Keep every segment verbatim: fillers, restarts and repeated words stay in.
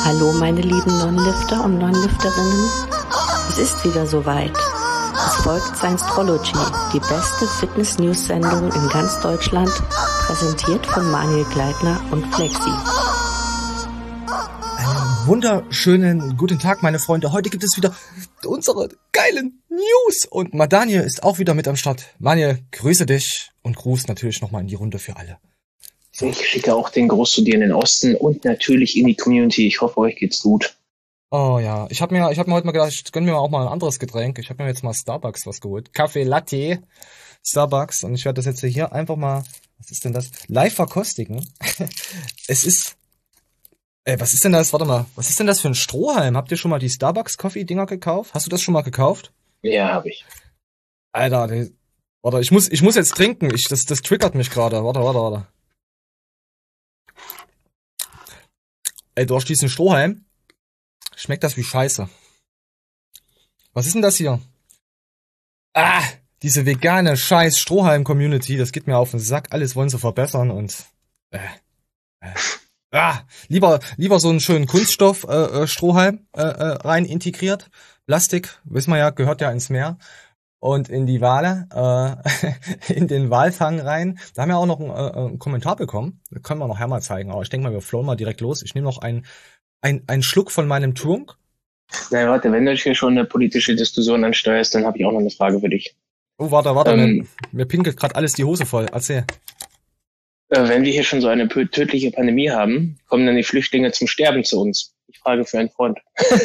Hallo meine lieben Non-Lifter und Non-Lifterinnen, es ist wieder soweit. Es folgt Science-Trology, die beste Fitness-News-Sendung in ganz Deutschland, präsentiert von Manuel Gleitner und Flexi. Einen wunderschönen guten Tag, meine Freunde. Heute gibt es wieder unsere geilen News und Madaniel ist auch wieder mit am Start. Manuel, grüße dich und Gruß natürlich nochmal in die Runde für alle. Ich schicke auch den Gruß zu dir in den Osten und natürlich in die Community. Ich hoffe, euch geht's gut. Oh ja, ich habe mir, ich habe mir heute mal gedacht, ich gönne mir auch mal ein anderes Getränk. Ich habe mir jetzt mal Starbucks was geholt. Kaffee Latte, Starbucks. Und ich werde das jetzt hier einfach mal, was ist denn das? Live verkostigen. Es ist, ey, was ist denn das? Warte mal, was ist denn das für ein Strohhalm? Habt ihr schon mal die Starbucks Coffee Dinger gekauft? Hast du das schon mal gekauft? Ja, habe ich. Alter, die, warte, ich muss, ich muss jetzt trinken. Ich, das, das triggert mich gerade. Warte, warte, warte. Ey, durch diesen Strohhalm schmeckt das wie Scheiße. Was ist denn das hier? Ah, diese vegane scheiß Strohhalm-Community, das geht mir auf den Sack. Alles wollen sie verbessern und äh, äh, ah, lieber lieber so einen schönen Kunststoff äh, äh, Strohhalm äh, äh, rein integriert. Plastik, wissen wir ja, gehört ja ins Meer und in die Wale, äh, in den Walfang rein. Da haben wir auch noch einen, äh, einen Kommentar bekommen. Das können wir nachher mal zeigen. Aber ich denke mal, wir flowen mal direkt los. Ich nehme noch einen ein, einen Schluck von meinem Trunk. Na warte, wenn du hier schon eine politische Diskussion ansteuerst, dann habe ich auch noch eine Frage für dich. Oh, warte, warte, ähm, mir, mir pinkelt gerade alles die Hose voll. Erzähl. Äh, wenn wir hier schon so eine tödliche Pandemie haben, kommen dann die Flüchtlinge zum Sterben zu uns? Ich frage für einen Freund.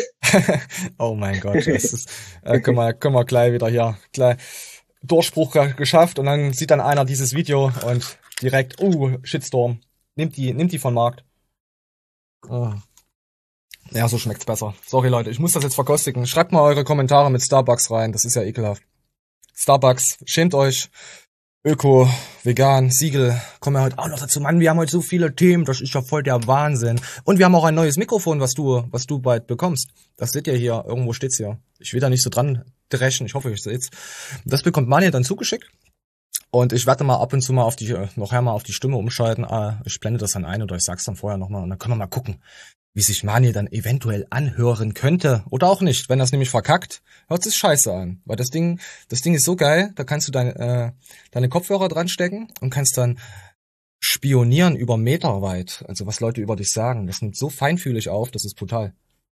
Oh mein Gott, das ist, äh, können wir, können wir gleich wieder hier, gleich Durchbruch geschafft und dann sieht dann einer dieses Video und direkt, uh, Shitstorm, nimmt die, nimmt die von Markt. Oh. Ja, so schmeckt's besser. Sorry Leute, ich muss das jetzt verkostigen. Schreibt mal eure Kommentare mit Starbucks rein, das ist ja ekelhaft. Starbucks, schämt euch. Öko, vegan, Siegel, kommen wir heute auch noch dazu. Mann, wir haben heute so viele Themen, das ist ja voll der Wahnsinn. Und wir haben auch ein neues Mikrofon, was du, was du bald bekommst. Das seht ihr hier, irgendwo steht's hier. Ich will da nicht so dran dreschen, ich hoffe, ich seht's. Das bekommt Manuel dann zugeschickt. Und ich werde mal ab und zu mal auf die, noch mal auf die Stimme umschalten. Ich blende das dann ein oder ich sag's dann vorher nochmal und dann können wir mal gucken, wie sich Manuel dann eventuell anhören könnte oder auch nicht. Wenn das nämlich verkackt, hört es scheiße an. Weil das Ding, das Ding ist so geil, da kannst du deine, äh, deine Kopfhörer dran stecken und kannst dann spionieren über Meter weit. Also was Leute über dich sagen. Das nimmt so feinfühlig auf, das ist brutal.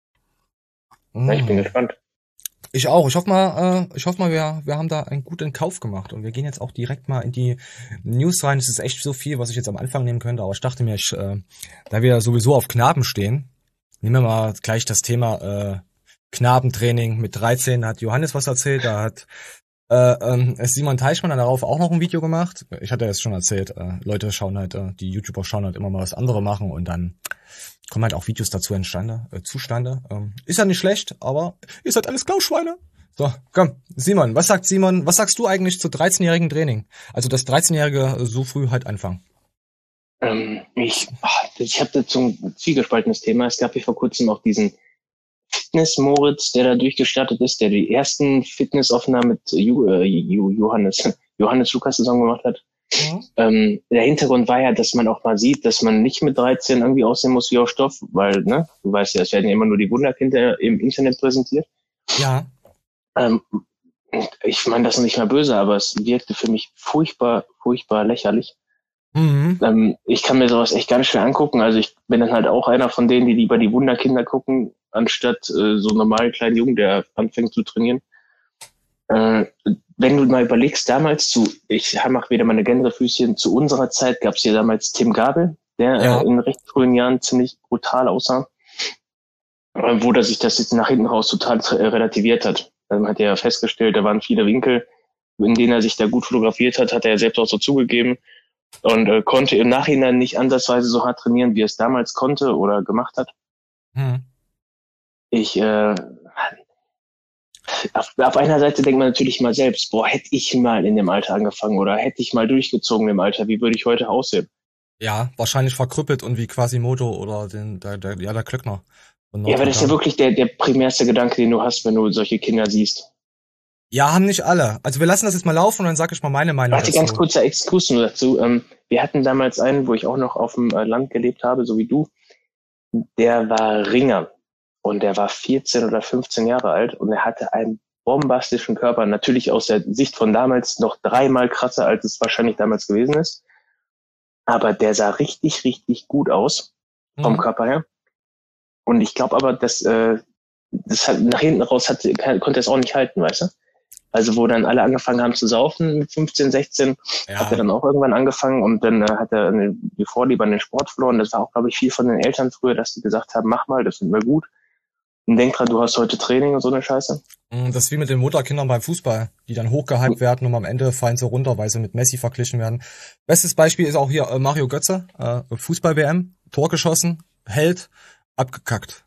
Mm. Ja, ich bin gespannt. Ich auch. Ich hoffe mal, äh, ich hoffe mal, wir, wir haben da einen guten Kauf gemacht und wir gehen jetzt auch direkt mal in die News rein. Es ist echt so viel, was ich jetzt am Anfang nehmen könnte, aber ich dachte mir, ich, äh, da wir sowieso auf Knaben stehen, nehmen wir mal gleich das Thema äh, Knabentraining. Mit dreizehn hat Johannes was erzählt, da hat äh, ähm, Simon Teichmann dann darauf auch noch ein Video gemacht. Ich hatte es schon erzählt, äh, Leute schauen halt, äh, die YouTuber schauen halt immer mal, was andere machen und dann kommen halt auch Videos dazu entstande, äh, zustande. Ähm, ist ja nicht schlecht, aber ihr seid alles Klauschweine. So, komm, Simon, was sagt Simon, was sagst du eigentlich zu dreizehnjährigen Training? Also das dreizehnjährige so früh halt anfangen. Ähm, ich ich habe dazu ein zwiegespaltenes Thema. Es gab hier vor kurzem auch diesen Fitness-Moritz, der da durchgestartet ist, der die ersten Fitnessaufnahmen mit Ju, äh, Ju, Johannes, Johannes Lukas zusammen gemacht hat. Mhm. Ähm, der Hintergrund war ja, dass man auch mal sieht, dass man nicht mit dreizehn irgendwie aussehen muss wie auf Stoff, weil, ne, du weißt ja, es werden ja immer nur die Wunderkinder im Internet präsentiert. Ja. Ähm, ich meine das ist nicht mal böse, aber es wirkte für mich furchtbar, furchtbar lächerlich. Mhm. Ähm, ich kann mir sowas echt ganz schwer angucken. Also ich bin dann halt auch einer von denen, die lieber die Wunderkinder gucken, anstatt äh, so einen normalen kleinen Jungen, der anfängt zu trainieren. Äh, wenn du mal überlegst, damals zu, ich mache wieder meine Gänsefüßchen, zu unserer Zeit gab es hier damals Tim Gabel, der Ja. äh, in recht frühen Jahren ziemlich brutal aussah, äh, wo der sich das jetzt nach hinten raus total äh, relativiert hat. Dann hat er ja festgestellt, da waren viele Winkel, in denen er sich da gut fotografiert hat, hat er selbst auch so zugegeben und äh, konnte im Nachhinein nicht ansatzweise so hart trainieren, wie er es damals konnte oder gemacht hat. Hm. Ich, äh, auf, auf einer Seite denkt man natürlich mal selbst, boah, hätte ich mal in dem Alter angefangen oder hätte ich mal durchgezogen im Alter, wie würde ich heute aussehen? Ja, wahrscheinlich verkrüppelt und wie Quasimodo oder den, der, der, ja, der Klöckner. Ja, aber das ist ja wirklich der, der primärste Gedanke, den du hast, wenn du solche Kinder siehst. Ja, haben nicht alle. Also wir lassen das jetzt mal laufen und dann sage ich mal meine Meinung Warte, dazu. ganz kurzer Exkurs nur dazu. Ähm, wir hatten damals einen, wo ich auch noch auf dem äh, Land gelebt habe, so wie du. der war Ringer und der war vierzehn oder fünfzehn Jahre alt und er hatte einen bombastischen Körper, natürlich aus der Sicht von damals noch dreimal krasser, als es wahrscheinlich damals gewesen ist. Aber der sah richtig, richtig gut aus vom Mhm. Körper her. Und ich glaube aber, dass äh, das hat, nach hinten raus hat, konnte es auch nicht halten, weißt du? Also wo dann alle angefangen haben zu saufen mit fünfzehn, sechzehn, Ja. hat er dann auch irgendwann angefangen und dann äh, hat er eine, die Vorliebe an den Sport verloren. Das war auch, glaube ich, viel von den Eltern früher, dass die gesagt haben, mach mal, das finden wir gut. Und denk dran, du hast heute Training und so eine Scheiße. Mm, Das ist wie mit den Mutterkindern beim Fußball, die dann hochgehypt werden und am Ende fallen sie runter, weil sie mit Messi verglichen werden. Bestes Beispiel ist auch hier äh, Mario Götze, äh, Fußball-W M, Tor geschossen, Held, abgekackt.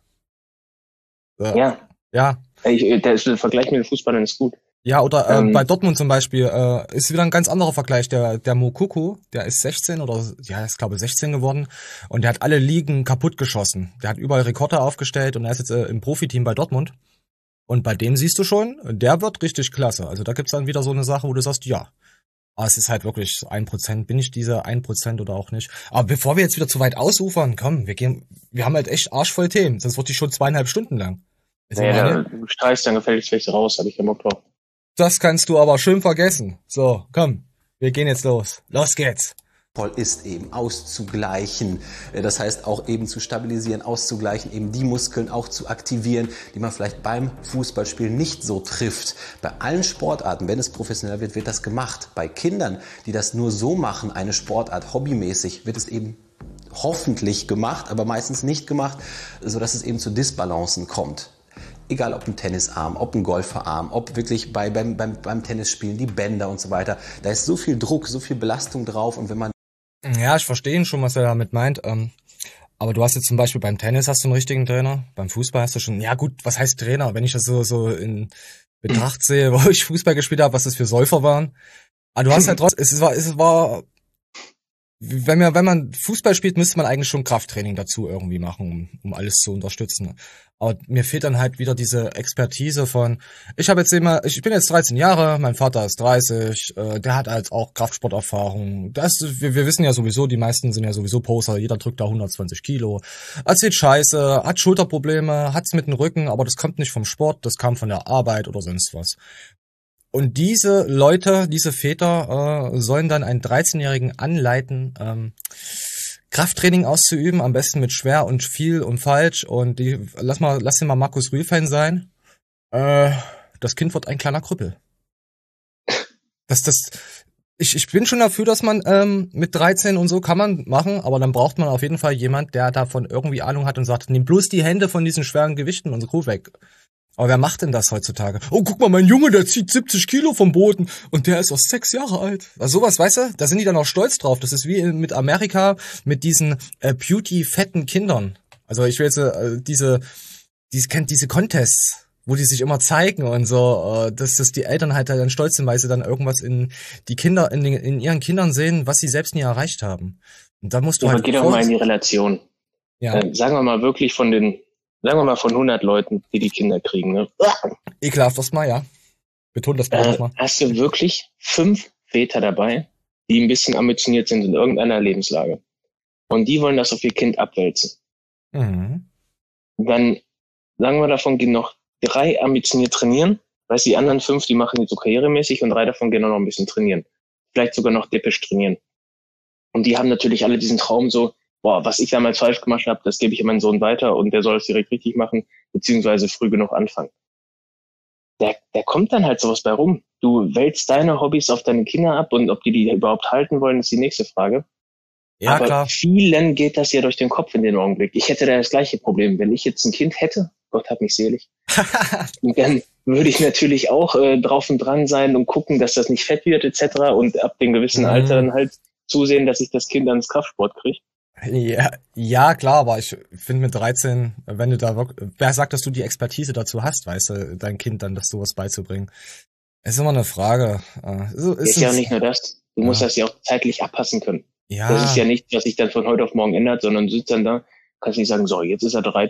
Äh, Ja, ja, ich, der, der Vergleich mit den Fußballern ist gut. ja, oder äh, Ähm. bei Dortmund zum Beispiel äh, ist wieder ein ganz anderer Vergleich. Der der Mokoko, der ist sechzehn oder ja, ist glaube ich sechzehn geworden und der hat alle Ligen kaputt geschossen. Der hat überall Rekorde aufgestellt und er ist jetzt äh, im Profiteam bei Dortmund. Und bei dem siehst du schon, der wird richtig klasse. Also da gibt's dann wieder so eine Sache, wo du sagst, ja, aber es ist halt wirklich ein Prozent. Bin ich dieser ein Prozent oder auch nicht? Aber bevor wir jetzt wieder zu weit ausufern, komm, wir gehen, wir haben halt echt arschvoll Themen. Sonst wird die schon zweieinhalb Stunden lang. Ist Naja, meine- da, du streichst dann gefälligst welche raus, habe ich keinen Bock drauf. Das kannst du aber schön vergessen. So, komm, wir gehen jetzt los. Los geht's. Voll ist eben auszugleichen, äh, das heißt auch eben zu stabilisieren, auszugleichen, eben die Muskeln auch zu aktivieren, die man vielleicht beim Fußballspielen nicht so trifft. Bei allen Sportarten, wenn es professionell wird, wird das gemacht. Bei Kindern, die das nur so machen, eine Sportart hobbymäßig, wird es eben hoffentlich gemacht, aber meistens nicht gemacht, sodass es eben zu Disbalancen kommt. Egal ob ein Tennisarm, ob ein Golferarm, ob wirklich bei, beim, beim, beim Tennisspielen die Bänder und so weiter. Da ist so viel Druck, so viel Belastung drauf und wenn man Ja, ich verstehe schon, was er damit meint. Ähm, aber du hast jetzt zum Beispiel beim Tennis hast du einen richtigen Trainer, beim Fußball hast du schon, ja gut, was heißt Trainer? Wenn ich das so, so in Betracht sehe, wo ich Fußball gespielt habe, was das für Säufer waren. Aber du hast halt trotzdem, es war, es war, wenn man, wenn man Fußball spielt, müsste man eigentlich schon Krafttraining dazu irgendwie machen, um, um alles zu unterstützen. Aber mir fehlt dann halt wieder diese Expertise von, ich habe jetzt immer, ich bin jetzt dreizehn Jahre, mein Vater ist dreißig, äh, der hat halt auch Kraftsporterfahrung. Das, wir, wir wissen ja sowieso, die meisten sind ja sowieso Poser, jeder drückt da hundertzwanzig Kilo, erzählt Scheiße, hat Schulterprobleme, hat's mit dem Rücken, aber das kommt nicht vom Sport, das kam von der Arbeit oder sonst was. Und diese Leute, diese Väter äh, sollen dann einen dreizehnjährigen anleiten, ähm, Krafttraining auszuüben, am besten mit schwer und viel und falsch. Und die, lass mal, lass den mal Markus Rühl-Fan sein. Äh, das Kind wird ein kleiner Krüppel. Das, das, ich, ich bin schon dafür, dass man ähm, mit dreizehn und so kann man machen, aber dann braucht man auf jeden Fall jemand, der davon irgendwie Ahnung hat und sagt, nimm bloß die Hände von diesen schweren Gewichten und so weg. Aber wer macht denn das heutzutage? Oh, guck mal, mein Junge, der zieht siebzig Kilo vom Boden und der ist erst sechs Jahre alt. Also sowas, weißt du, da sind die dann auch stolz drauf. Das ist wie mit Amerika mit diesen äh, beauty-fetten Kindern. Also ich will jetzt äh, diese, diese, kennt diese Contests, wo die sich immer zeigen und so, äh, dass, dass die Eltern halt dann stolz sind, weil sie dann irgendwas in die Kinder, in, den, in ihren Kindern sehen, was sie selbst nie erreicht haben. Und da musst du Ja, aber halt... geh doch mal in die Relation. Ja, Äh, sagen wir mal wirklich von den, sagen wir mal von hundert Leuten, die die Kinder kriegen, ne? ekelhaft das mal, ja. Betont das bitte Äh, nochmal. hast du wirklich fünf Väter dabei, die ein bisschen ambitioniert sind in irgendeiner Lebenslage. Und die wollen das auf ihr Kind abwälzen. Mhm. Dann, sagen wir davon, gehen noch drei ambitioniert trainieren. Weißt du, die anderen fünf, die machen die so karrieremäßig und drei davon gehen auch noch ein bisschen trainieren. Vielleicht sogar noch dippisch trainieren. Und die haben natürlich alle diesen Traum so, boah, was ich damals falsch gemacht habe, das gebe ich an meinen Sohn weiter und der soll es direkt richtig machen, beziehungsweise früh genug anfangen. Der, der kommt dann halt sowas bei rum. Du wälzt deine Hobbys auf deine Kinder ab und ob die die überhaupt halten wollen, ist die nächste Frage. Ja, Aber klar. vielen geht das ja durch den Kopf in dem Augenblick. Ich hätte da das gleiche Problem. Wenn ich jetzt ein Kind hätte, Gott hab mich selig, und dann würde ich natürlich auch äh, drauf und dran sein und gucken, dass das nicht fett wird et cetera. Und ab dem gewissen Mhm. Alter dann halt zusehen, dass ich das Kind ans Kraftsport kriege. Ja, ja, klar, aber ich finde mit dreizehn, wenn du da wirklich, wer sagt, dass du die Expertise dazu hast, weißt du, dein Kind dann das sowas beizubringen? Es ist immer eine Frage. Äh, so, Ist, ist ja es- nicht nur das. Du musst Ja. das ja auch zeitlich abpassen können. ja, Das ist ja nichts, was sich dann von heute auf morgen ändert, sondern du sitzt dann da, kannst nicht sagen, so, jetzt ist er dreizehn.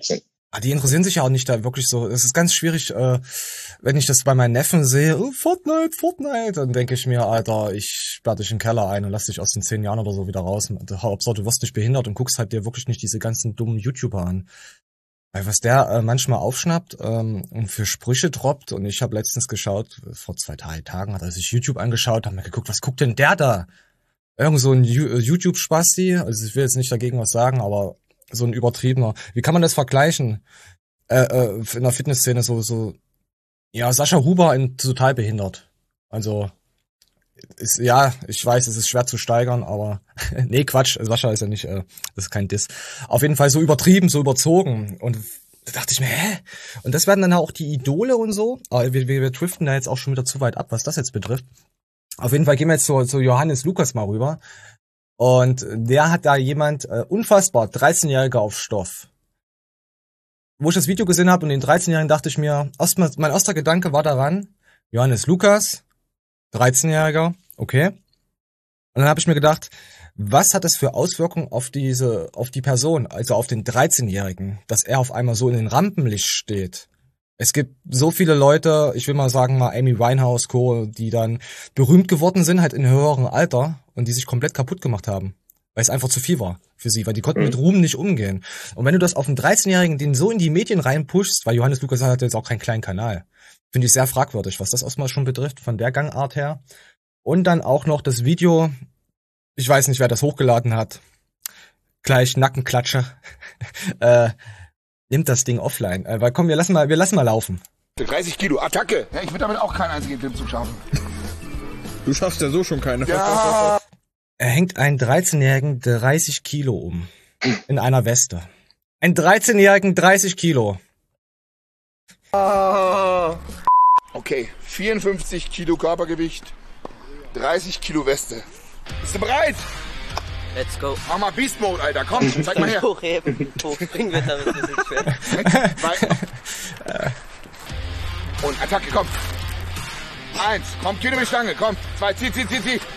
Ah, die interessieren sich ja auch nicht da wirklich so. Es ist ganz schwierig, äh, wenn ich das bei meinen Neffen sehe, oh, Fortnite, Fortnite, dann denke ich mir, Alter, ich sperr dich in den Keller ein und lass dich aus den zehn Jahren oder so wieder raus. Hauptsache, du wirst nicht behindert und guckst halt dir wirklich nicht diese ganzen dummen YouTuber an. Weil was der äh, manchmal aufschnappt ähm, und für Sprüche droppt, und ich habe letztens geschaut, vor zwei, drei Tagen hat er sich YouTube angeschaut, haben mir geguckt, was guckt denn der da? Irgend so ein YouTube-Spasti, also ich will jetzt nicht dagegen was sagen, aber so ein übertriebener. Wie kann man das vergleichen? Äh, äh, in der Fitnessszene so, so, ja, Sascha Huber in total behindert. Also, ist, ja, ich weiß, es ist schwer zu steigern, aber, nee, Quatsch, Sascha ist ja nicht, äh, das ist kein Diss. Auf jeden Fall so übertrieben, so überzogen. Und da dachte ich mir, hä? Und das werden dann auch die Idole und so. Aber wir, wir, wir driften da jetzt auch schon wieder zu weit ab, was das jetzt betrifft. Auf jeden Fall gehen wir jetzt zu, zu Johannes Lukas mal rüber. Und der hat da jemand, äh, unfassbar, dreizehnjähriger auf Stoff. Wo ich das Video gesehen habe und den dreizehnjährigen dachte ich mir, erstmal, mein erster Gedanke war daran, Johannes Lukas, dreizehnjähriger, okay. Und dann habe ich mir gedacht, was hat das für Auswirkungen auf diese, auf die Person, also auf den dreizehnjährigen, dass er auf einmal so in den Rampenlicht steht? Es gibt so viele Leute, ich will mal sagen mal Amy Winehouse, Co., die dann berühmt geworden sind, halt in höherem Alter und die sich komplett kaputt gemacht haben, weil es einfach zu viel war für sie, weil die konnten mhm. mit Ruhm nicht umgehen. Und wenn du das auf einen dreizehnjährigen, den so in die Medien reinpushst, weil Johannes Lukas hat jetzt auch keinen kleinen Kanal, finde ich sehr fragwürdig, was das erstmal schon betrifft, von der Gangart her. Und dann auch noch das Video, ich weiß nicht, wer das hochgeladen hat, gleich Nackenklatsche, äh, nimmt das Ding offline. Äh, weil komm, wir lassen mal, wir lassen mal laufen. dreißig Kilo, Attacke! Ja, ich will damit auch keinen einzigen Film zu schaffen. Du schaffst ja so schon keine. Ja. Er hängt einen dreizehnjährigen dreißig Kilo um. In einer Weste. Ein dreizehnjährigen dreißig Kilo. Okay, vierundfünfzig Kilo Körpergewicht, dreißig Kilo Weste. Bist du bereit? Let's go. Mach mal Beast Mode, Alter. Komm, zeig mal her. Hochheben. Hochspringen wird damit ein bisschen schwer. Zwei. Und Attacke, komm. Eins, komm, Kino mit Stange, komm. Zwei, zieh, zieh, zieh, zieh.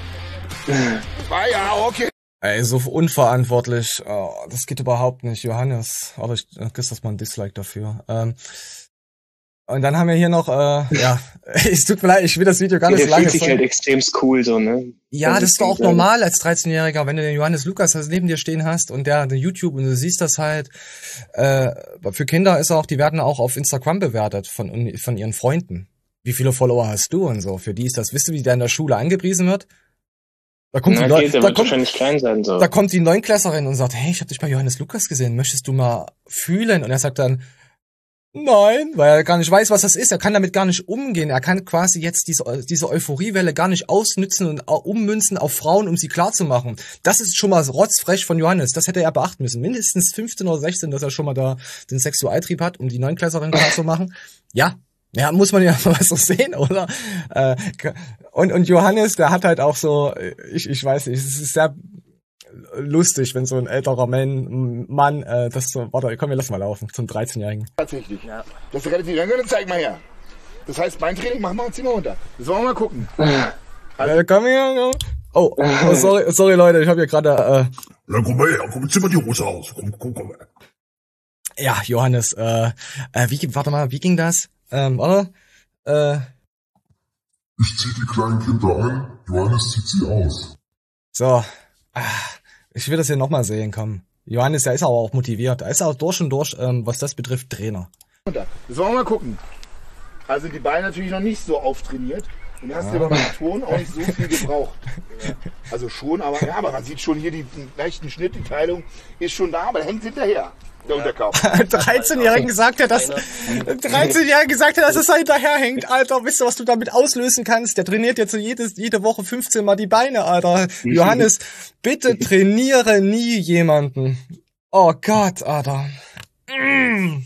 Zwei, ja, okay. Ey, so unverantwortlich. Oh, das geht überhaupt nicht, Johannes. Aber ich äh, kriegst das mal ein Dislike dafür. Ähm, und dann haben wir hier noch, äh, ja, es tut mir leid, ich will das Video gar nicht so lange. Der fühlt sich halt extremst cool, so, ne? Ja, das, das ist doch auch normal als dreizehnjähriger, wenn du den Johannes Lukas neben dir stehen hast und der, der YouTube und du siehst das halt. Äh, für Kinder ist auch, die werden auch auf Instagram bewertet von, von ihren Freunden. Wie viele Follower hast du und so? Für die ist das, wisst ihr, wie der in der Schule angepriesen wird? Da kommt, Na, die, okay, da, wird kommt, wahrscheinlich klein sein, so. da kommt die Neunklässlerin und sagt, hey, ich habe dich bei Johannes Lukas gesehen, möchtest du mal fühlen? Und er sagt dann, nein, weil er gar nicht weiß, was das ist. Er kann damit gar nicht umgehen. Er kann quasi jetzt diese, diese Euphoriewelle gar nicht ausnützen und ummünzen auf Frauen, um sie klarzumachen. Das ist schon mal rotzfrech von Johannes. Das hätte er beachten müssen. Mindestens fünfzehn oder sechzehn, dass er schon mal da den Sexualtrieb hat, um die Neunklässlerin klarzumachen. Ja. Ja, muss man ja mal so sehen, oder? Äh, und, und Johannes, der hat halt auch so, ich, ich weiß nicht, es ist sehr lustig, wenn so ein älterer Mann, Mann äh, das so, warte, komm, wir lassen mal laufen, zum dreizehnjährigen. Tatsächlich. Ja. Das ist relativ lange, dann zeig mal her. Das heißt, Beintraining, mach mal, zieh mal runter. Das wollen wir mal gucken. Also, äh, komm her, komm. Oh, oh, sorry, sorry Leute, ich habe hier gerade, äh... Ja, komm mal her, komm, zieh mal die Hose aus. Komm, komm, komm. Ja, Johannes, äh, äh, wie, warte mal, wie ging das? Ähm, oder? Äh... Ich zieh die kleinen Kinder ein, Johannes zieht sie aus. So, ich will das hier nochmal sehen, komm. Johannes, der ist aber auch motiviert. Er ist auch durch und durch, ähm, was das betrifft, Trainer. Das wollen wir mal gucken. Also die Beine natürlich noch nicht so auftrainiert. Und hast ja. dir beim Ton auch nicht so viel gebraucht. Ja. Also schon, aber ja, aber man sieht schon hier die, den leichten Schnitt, die Teilung ist schon da, aber hängt hinterher. Der Unterkörper. dreizehnjährigen sagt er, dass dreizehnjährigen sagt er, dass es da hinterherhängt, Alter. Wisst ihr, was du damit auslösen kannst? Der trainiert jetzt so jedes, jede Woche fünfzehn Mal die Beine, Alter. Johannes, bitte trainiere nie jemanden. Oh Gott, Alter. Mm.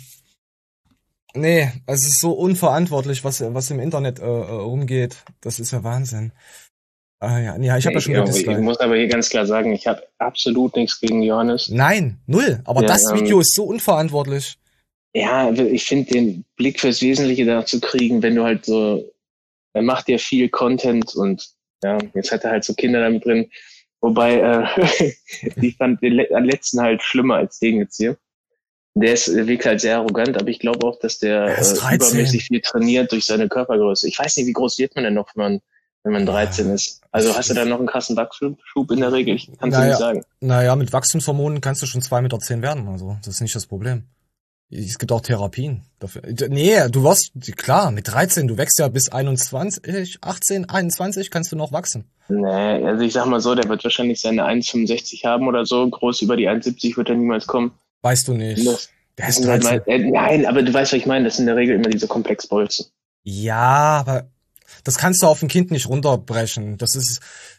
Nee, es ist so unverantwortlich, was was im Internet äh, rumgeht. Das ist ja Wahnsinn. Ah, ja, ja, ich habe ja schon ja, ich muss aber hier ganz klar sagen, ich habe absolut nichts gegen Johannes. Nein, null. Aber ja, das Video ähm, ist so unverantwortlich. Ja, ich finde den Blick fürs Wesentliche da zu kriegen, wenn du halt so, er macht ja viel Content und ja, jetzt hat er halt so Kinder damit drin. Wobei, äh, ich fand den letzten halt schlimmer als den jetzt hier. Der ist, wirkt halt sehr arrogant, aber ich glaube auch, dass der äh, übermäßig viel trainiert durch seine Körpergröße. Ich weiß nicht, wie groß wird man denn noch, wenn man, wenn man dreizehn ist? Also hast du da noch einen krassen Wachstumsschub in der Regel? Kannst naja, du nicht sagen. Naja, mit Wachstumshormonen kannst du schon zwei Meter zehn werden, also das ist nicht das Problem. Es gibt auch Therapien dafür. Nee, du wirst, klar, mit dreizehn, du wächst ja bis einundzwanzig, achtzehn, einundzwanzig kannst du noch wachsen. Nee, also ich sag mal so, der wird wahrscheinlich seine eins Komma fünfundsechzig haben oder so. Groß über die eins Komma siebzig wird er niemals kommen. Weißt du nicht. Das, der das ist halt dreizehn. mal, äh, nein, aber du weißt, was ich meine. Das sind in der Regel immer diese Komplexbolzen. Ja, aber das kannst du auf ein Kind nicht runterbrechen. Das ist,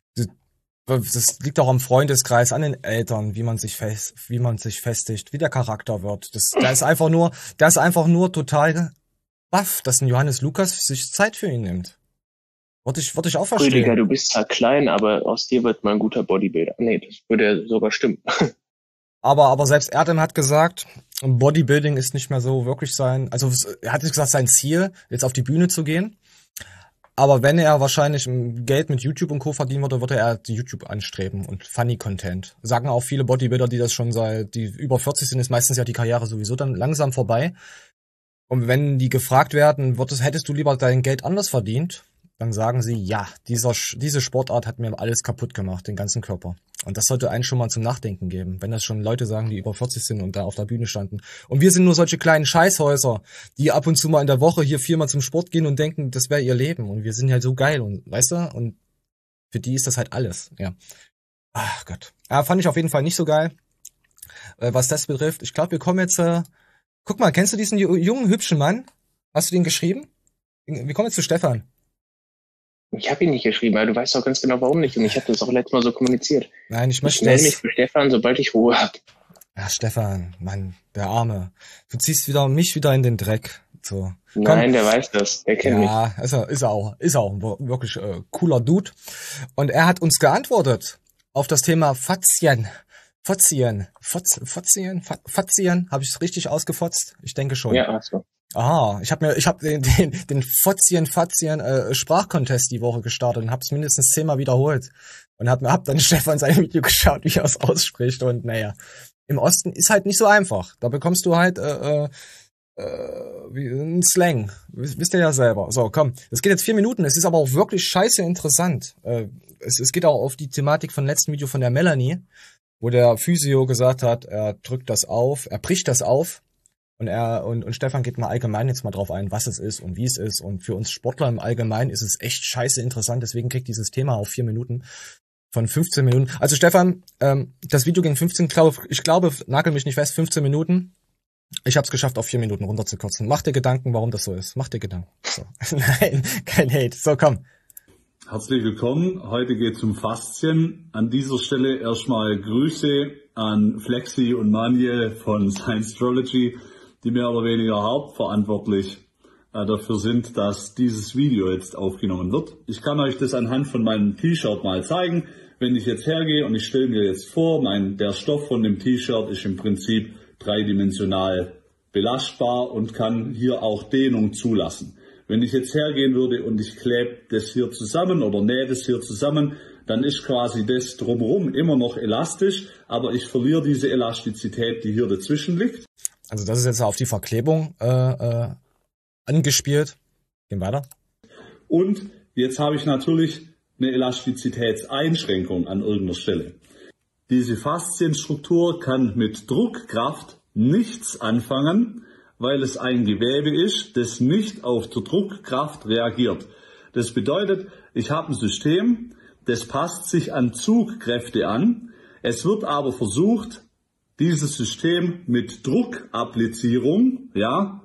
das liegt auch am Freundeskreis, an den Eltern, wie man sich fest, wie man sich festigt, wie der Charakter wird. Das, der ist einfach nur, der ist einfach nur total baff, dass ein Johannes Lukas sich Zeit für ihn nimmt. Würde ich, würde ich auch verstehen. Rüdiger, du bist zwar klein, aber aus dir wird mal ein guter Bodybuilder. Nee, das würde ja sogar stimmen. Aber, aber selbst Erdem hat gesagt, Bodybuilding ist nicht mehr so wirklich sein, also er hat nicht gesagt, sein Ziel, jetzt auf die Bühne zu gehen. Aber wenn er wahrscheinlich Geld mit YouTube und Co. verdienen würde, würde er die YouTube anstreben und Funny Content. Sagen auch viele Bodybuilder, die das schon seit, die über vierzig sind, ist meistens ja die Karriere sowieso dann langsam vorbei. Und wenn die gefragt werden, würdest, hättest du lieber dein Geld anders verdient? Dann sagen sie, ja, dieser, diese Sportart hat mir alles kaputt gemacht, den ganzen Körper. Und das sollte einen schon mal zum Nachdenken geben, wenn das schon Leute sagen, die über vierzig sind und da auf der Bühne standen. Und wir sind nur solche kleinen Scheißhäuser, die ab und zu mal in der Woche hier viermal zum Sport gehen und denken, das wäre ihr Leben. Und wir sind halt so geil und, weißt du, und für die ist das halt alles, ja. Ach Gott. Ja, fand ich auf jeden Fall nicht so geil, äh, was das betrifft. Ich glaube, wir kommen jetzt, äh, guck mal, kennst du diesen jungen, hübschen Mann? Hast du den geschrieben? Wir kommen jetzt zu Stefan. Ich habe ihn nicht geschrieben, aber du weißt doch ganz genau, warum nicht. Und ich habe das auch letztes Mal so kommuniziert. Nein, ich möchte Ich melde mich für Stefan, sobald ich Ruhe habe. Ja, Stefan, Mann, der Arme. Du ziehst wieder mich wieder in den Dreck. So. Komm. Nein, der weiß das. Der kennt mich. Ja, ist er, ist er auch. Ist er auch ein wirklich äh, cooler Dude. Und er hat uns geantwortet auf das Thema Fazien. Fazien. Fazien? Fazien? Habe ich es richtig ausgefotzt? Ich denke schon. Ja, ach so. Ah, ich habe mir, ich habe den, den, den Fozien Fazien äh, Sprachcontest die Woche gestartet und habe es mindestens zehnmal wiederholt und hab, hab dann Stefan sein Video geschaut, wie er es ausspricht und naja, im Osten ist halt nicht so einfach. Da bekommst du halt äh, äh, wie ein Slang, wisst ihr ja selber. So, komm, das geht jetzt vier Minuten. Es ist aber auch wirklich scheiße interessant. Äh, es, es geht auch auf die Thematik von letzten Video von der Melanie, wo der Physio gesagt hat, er drückt das auf, er bricht das auf. Und er und, und Stefan geht mal allgemein jetzt mal drauf ein, was es ist und wie es ist. Und für uns Sportler im Allgemeinen ist es echt scheiße interessant. Deswegen kriegt dieses Thema auf vier Minuten von fünfzehn Minuten. Also Stefan, ähm, das Video ging fünfzehn, glaub, ich glaube, nagel mich nicht fest, fünfzehn Minuten. Ich habe es geschafft, auf vier Minuten runterzukürzen. Mach dir Gedanken, warum das so ist. Mach dir Gedanken. So. Nein, kein Hate. So, komm. Herzlich willkommen. Heute geht es um Faszien. An dieser Stelle erstmal Grüße an Flexi und Manuel von Science-Trology, die mehr oder weniger hauptverantwortlich äh, dafür sind, dass dieses Video jetzt aufgenommen wird. Ich kann euch das anhand von meinem T-Shirt mal zeigen. Wenn ich jetzt hergehe und ich stelle mir jetzt vor, mein, der Stoff von dem T-Shirt ist im Prinzip dreidimensional belastbar und kann hier auch Dehnung zulassen. Wenn ich jetzt hergehen würde und ich klebe das hier zusammen oder nähe das hier zusammen, dann ist quasi das drumherum immer noch elastisch, aber ich verliere diese Elastizität, die hier dazwischen liegt. Also das ist jetzt auf die Verklebung äh, äh, angespielt. Gehen weiter. Und jetzt habe ich natürlich eine Elastizitätseinschränkung an irgendeiner Stelle. Diese Faszienstruktur kann mit Druckkraft nichts anfangen, weil es ein Gewebe ist, das nicht auf die Druckkraft reagiert. Das bedeutet, ich habe ein System, das passt sich an Zugkräfte an. Es wird aber versucht, dieses System mit Druckapplizierung, ja,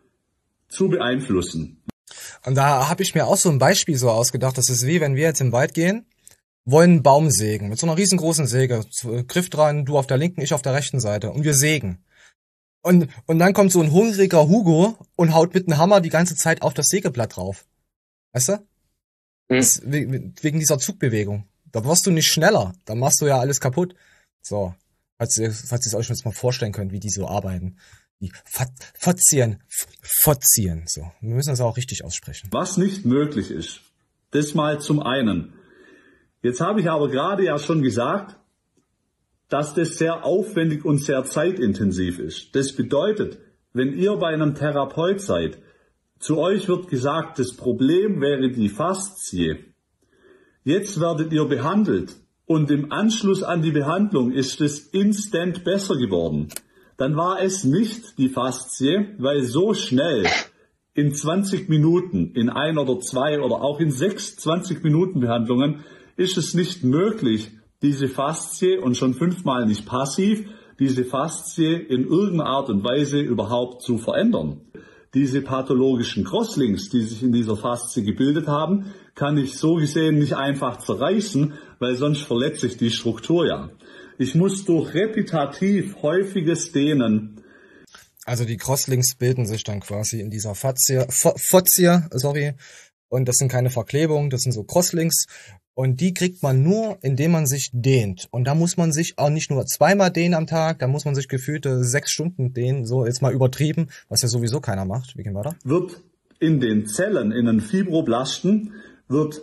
zu beeinflussen. Und da habe ich mir auch so ein Beispiel so ausgedacht. Das ist wie, wenn wir jetzt im Wald gehen, wollen einen Baum sägen, mit so einer riesengroßen Säge, Griff dran, du auf der linken, ich auf der rechten Seite, und wir sägen. Und, und dann kommt so ein hungriger Hugo und haut mit einem Hammer die ganze Zeit auf das Sägeblatt drauf. Weißt du? Hm. Das, wegen dieser Zugbewegung. Da wirst du nicht schneller, da machst du ja alles kaputt. So. Falls ihr, falls ihr es euch jetzt mal vorstellen könnt, wie die so arbeiten. Die Fozien, Fozien, so. Wir müssen das auch richtig aussprechen. Was nicht möglich ist, das mal zum einen. Jetzt habe ich aber gerade ja schon gesagt, dass das sehr aufwendig und sehr zeitintensiv ist. Das bedeutet, wenn ihr bei einem Therapeut seid, zu euch wird gesagt, das Problem wäre die Faszie. Jetzt werdet ihr behandelt und im Anschluss an die Behandlung ist es instant besser geworden. Dann war es nicht die Faszie, weil so schnell in zwanzig Minuten, in ein oder zwei oder auch in sechs zwanzig Minuten Behandlungen ist es nicht möglich, diese Faszie und schon fünfmal nicht passiv, diese Faszie in irgendeiner Art und Weise überhaupt zu verändern. Diese pathologischen Crosslinks, die sich in dieser Faszie gebildet haben, kann ich so gesehen nicht einfach zerreißen, weil sonst verletze ich die Struktur ja. Ich muss durch repetitiv häufiges Dehnen. Also die Crosslinks bilden sich dann quasi in dieser Faszie, Faszie, sorry, und das sind keine Verklebungen, das sind so Crosslinks. Und die kriegt man nur, indem man sich dehnt. Und da muss man sich auch nicht nur zweimal dehnen am Tag, da muss man sich gefühlte sechs Stunden dehnen, so jetzt mal übertrieben, was ja sowieso keiner macht. Wie gehen wir da? Wird in den Zellen, in den Fibroblasten, wird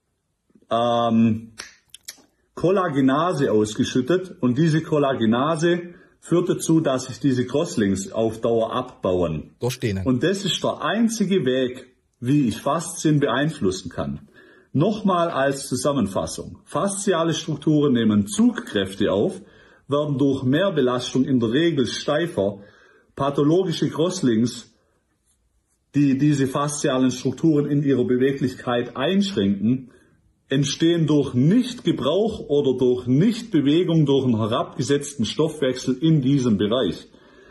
ähm, Kollagenase ausgeschüttet und diese Kollagenase führt dazu, dass sich diese Crosslinks auf Dauer abbauen. Durchdehnen. Und das ist der einzige Weg, wie ich Faszien beeinflussen kann. Nochmal als Zusammenfassung. Fasziale Strukturen nehmen Zugkräfte auf, werden durch Mehrbelastung in der Regel steifer. Pathologische Crosslinks, die diese faszialen Strukturen in ihrer Beweglichkeit einschränken, entstehen durch Nichtgebrauch oder durch Nichtbewegung durch einen herabgesetzten Stoffwechsel in diesem Bereich.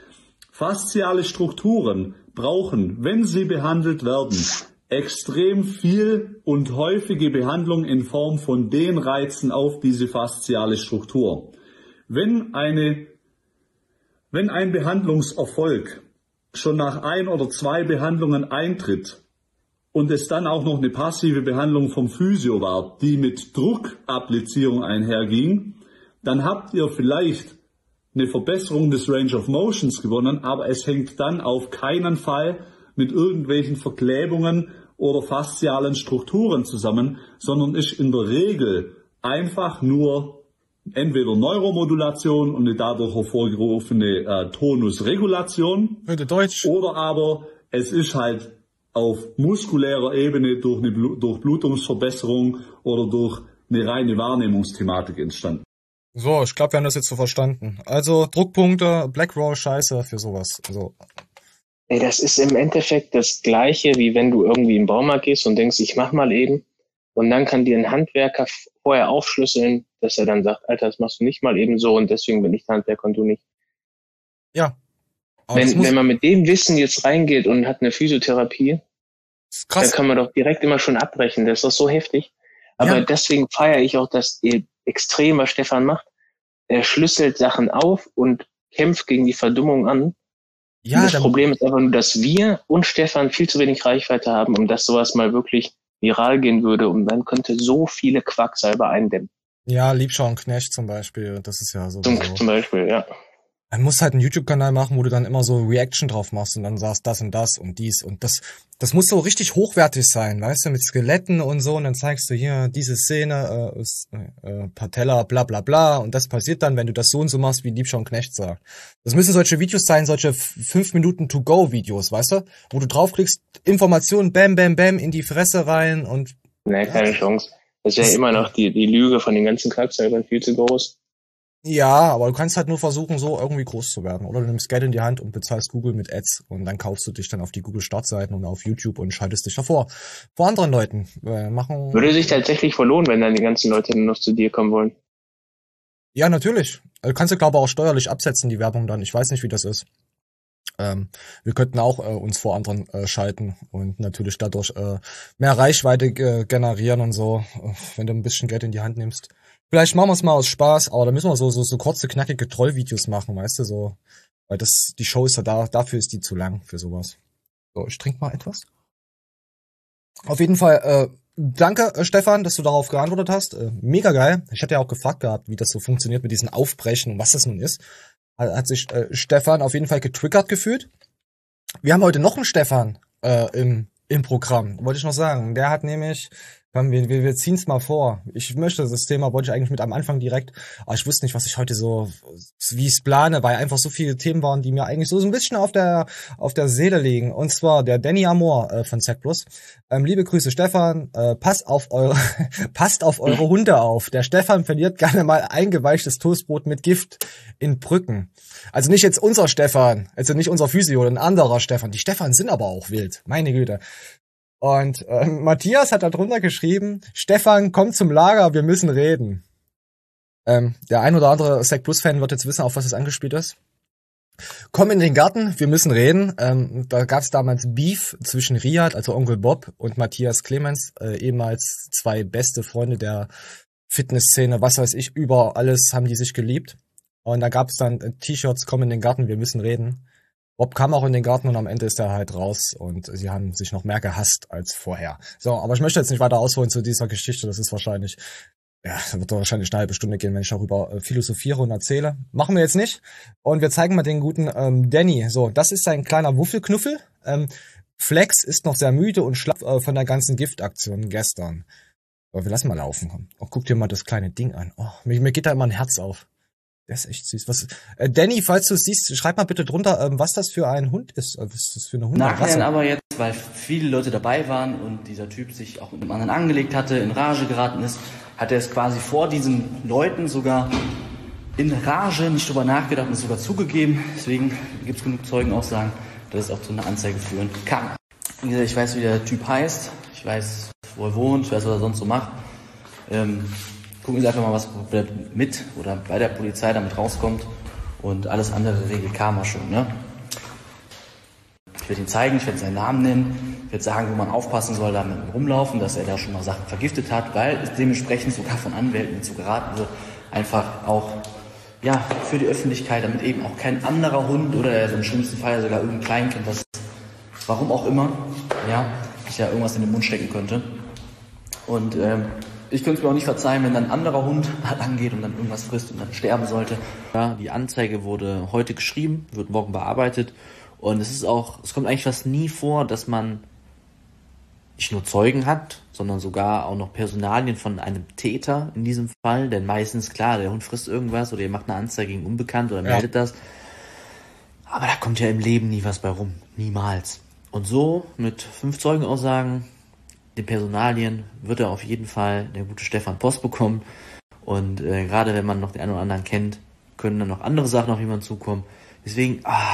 Fasziale Strukturen brauchen, wenn sie behandelt werden, extrem viel und häufige Behandlung in Form von Dehnreizen auf diese fasziale Struktur. Wenn eine, wenn ein Behandlungserfolg schon nach ein oder zwei Behandlungen eintritt und es dann auch noch eine passive Behandlung vom Physio war, die mit Druckapplizierung einherging, dann habt ihr vielleicht eine Verbesserung des Range of Motions gewonnen, aber es hängt dann auf keinen Fall mit irgendwelchen Verklebungen oder faszialen Strukturen zusammen, sondern ist in der Regel einfach nur entweder Neuromodulation und eine dadurch hervorgerufene äh, Tonusregulation, Deutsch. Oder aber es ist halt auf muskulärer Ebene durch eine Blu- Durchblutungsverbesserung oder durch eine reine Wahrnehmungsthematik entstanden. So, ich glaube, wir haben das jetzt so verstanden. Also Druckpunkte, Black Roll, Scheiße für sowas. Also Ey, das ist im Endeffekt das Gleiche, wie wenn du irgendwie in den Baumarkt gehst und denkst, ich mach mal eben. Und dann kann dir ein Handwerker vorher aufschlüsseln, dass er dann sagt, Alter, das machst du nicht mal eben so und deswegen bin ich der Handwerker und du nicht. Ja. Wenn, wenn man mit dem Wissen jetzt reingeht und hat eine Physiotherapie, dann kann man doch direkt immer schon abbrechen. Das ist doch so heftig. Aber ja. Deswegen feiere ich auch das extrem, was Stefan macht. Er schlüsselt Sachen auf und kämpft gegen die Verdummung an. Ja, das Problem ist einfach nur, dass wir und Stefan viel zu wenig Reichweite haben, um dass sowas mal wirklich viral gehen würde und dann könnte so viele Quacksalber eindämmen. Ja, Liebscher und Knecht zum Beispiel, das ist ja so. Zum, zum Beispiel, ja. Man muss halt einen YouTube-Kanal machen, wo du dann immer so Reaction drauf machst und dann sagst das und das und dies und das. Das muss so richtig hochwertig sein, weißt du, mit Skeletten und so und dann zeigst du hier diese Szene, äh, ist, äh, Patella, bla bla bla und das passiert dann, wenn du das so und so machst, wie Liebscher und Knecht sagt. Das müssen solche Videos sein, solche fünf Minuten To-Go-Videos, weißt du, wo du draufklickst, Informationen, bam, bam, bam, in die Fresse rein und... Nee, keine Chance. Das ist ja immer noch die, die Lüge von den ganzen Quacksalbern viel zu groß. Ja, aber du kannst halt nur versuchen, so irgendwie groß zu werden. Oder du nimmst Geld in die Hand und bezahlst Google mit Ads und dann kaufst du dich dann auf die Google-Startseiten und auf YouTube und schaltest dich davor. Vor anderen Leuten äh, machen... Würde sich tatsächlich verlohnen, wenn dann die ganzen Leute nur noch zu dir kommen wollen? Ja, natürlich. Du kannst ja, glaube ich, auch steuerlich absetzen, die Werbung dann. Ich weiß nicht, wie das ist. Ähm, wir könnten auch äh, uns vor anderen äh, schalten und natürlich dadurch äh, mehr Reichweite äh, generieren und so, äh, wenn du ein bisschen Geld in die Hand nimmst. Vielleicht machen wir es mal aus Spaß, aber da müssen wir so so so kurze, knackige Trollvideos machen, weißt du, so. Weil das, die Show ist ja da, dafür ist die zu lang für sowas. So, ich trinke mal etwas. Auf jeden Fall, äh, danke, äh, Stefan, dass du darauf geantwortet hast. Äh, mega geil. Ich hatte ja auch gefragt gehabt, wie das so funktioniert mit diesen Aufbrechen und was das nun ist. Hat sich äh, Stefan auf jeden Fall getriggert gefühlt. Wir haben heute noch einen Stefan äh, im, im Programm, wollte ich noch sagen. Der hat nämlich Komm, wir, wir, wir ziehen's mal vor. Ich möchte, das Thema wollte ich eigentlich mit am Anfang direkt, aber ich wusste nicht, was ich heute so, wie ich es plane, weil einfach so viele Themen waren, die mir eigentlich so, so ein bisschen auf der auf der Seele liegen. Und zwar der Danny Amor äh, von Zack Plus. Ähm, liebe Grüße, Stefan. Äh, passt auf eure, passt auf eure Hunde auf. Der Stefan verliert gerne mal eingeweichtes Toastbrot mit Gift in Brücken. Also nicht jetzt unser Stefan, also nicht unser Physio, ein anderer Stefan. Die Stefans sind aber auch wild. Meine Güte. Und äh, Matthias hat da drunter geschrieben, Stefan, komm zum Lager, wir müssen reden. Ähm, der ein oder andere Zack Plus Fan wird jetzt wissen, auf was es angespielt ist. Komm in den Garten, wir müssen reden. Ähm, da gab es damals Beef zwischen Riyad, also Onkel Bob, und Matthias Clemens, äh, ehemals zwei beste Freunde der Fitnessszene, was weiß ich, über alles haben die sich geliebt. Und da gab es dann äh, T-Shirts, komm in den Garten, wir müssen reden. Bob kam auch in den Garten und am Ende ist er halt raus und sie haben sich noch mehr gehasst als vorher. So, aber ich möchte jetzt nicht weiter ausholen zu dieser Geschichte. Das ist wahrscheinlich, ja, da wird wahrscheinlich eine halbe Stunde gehen, wenn ich darüber äh, philosophiere und erzähle. Machen wir jetzt nicht. Und wir zeigen mal den guten ähm, Danny. So, das ist sein kleiner Wuffelknuffel. Ähm, Flex ist noch sehr müde und schlapp äh, von der ganzen Giftaktion gestern. Aber wir lassen mal laufen. Komm. Oh, guck dir mal das kleine Ding an. Oh, mir, mir geht da immer ein Herz auf. Der ist echt süß. Was, äh, Danny, falls du es siehst, schreib mal bitte drunter, ähm, was das für ein Hund ist. Äh, was ist das für eine Hunderasse? Nachher aber jetzt, weil viele Leute dabei waren und dieser Typ sich auch mit einem anderen angelegt hatte, in Rage geraten ist, hat er es quasi vor diesen Leuten sogar in Rage nicht drüber nachgedacht und es sogar zugegeben. Deswegen gibt es genug Zeugenaussagen, dass es auch zu einer Anzeige führen kann. Wie gesagt, ich weiß, wie der Typ heißt. Ich weiß, wo er wohnt, ich weiß, was er sonst so macht. Ähm, Gucken Sie einfach mal, was mit oder bei der Polizei damit rauskommt und alles andere regelt Karma schon, ne? Ich werde ihn zeigen, ich werde seinen Namen nennen, ich werde sagen, wo man aufpassen soll, damit rumlaufen, dass er da schon mal Sachen vergiftet hat, weil es dementsprechend sogar von Anwälten dazu geraten wird, einfach auch, ja, für die Öffentlichkeit, damit eben auch kein anderer Hund oder so im schlimmsten Fall sogar irgendein Kleinkind, was, warum auch immer, ja, sich ja irgendwas in den Mund stecken könnte. Und, ähm, ich könnte es mir auch nicht verzeihen, wenn dann ein anderer Hund angeht und dann irgendwas frisst und dann sterben sollte. Ja, die Anzeige wurde heute geschrieben, wird morgen bearbeitet. Und es ist auch, es kommt eigentlich fast nie vor, dass man nicht nur Zeugen hat, sondern sogar auch noch Personalien von einem Täter in diesem Fall. Denn meistens, klar, der Hund frisst irgendwas oder ihr macht eine Anzeige gegen Unbekannt oder meldet ja. das. Aber da kommt ja im Leben nie was bei rum. Niemals. Und so mit fünf Zeugenaussagen, den Personalien, wird er auf jeden Fall, der gute Stefan, Post bekommen. Und äh, gerade wenn man noch den einen oder anderen kennt, können dann noch andere Sachen auf jemanden zukommen. Deswegen, ah,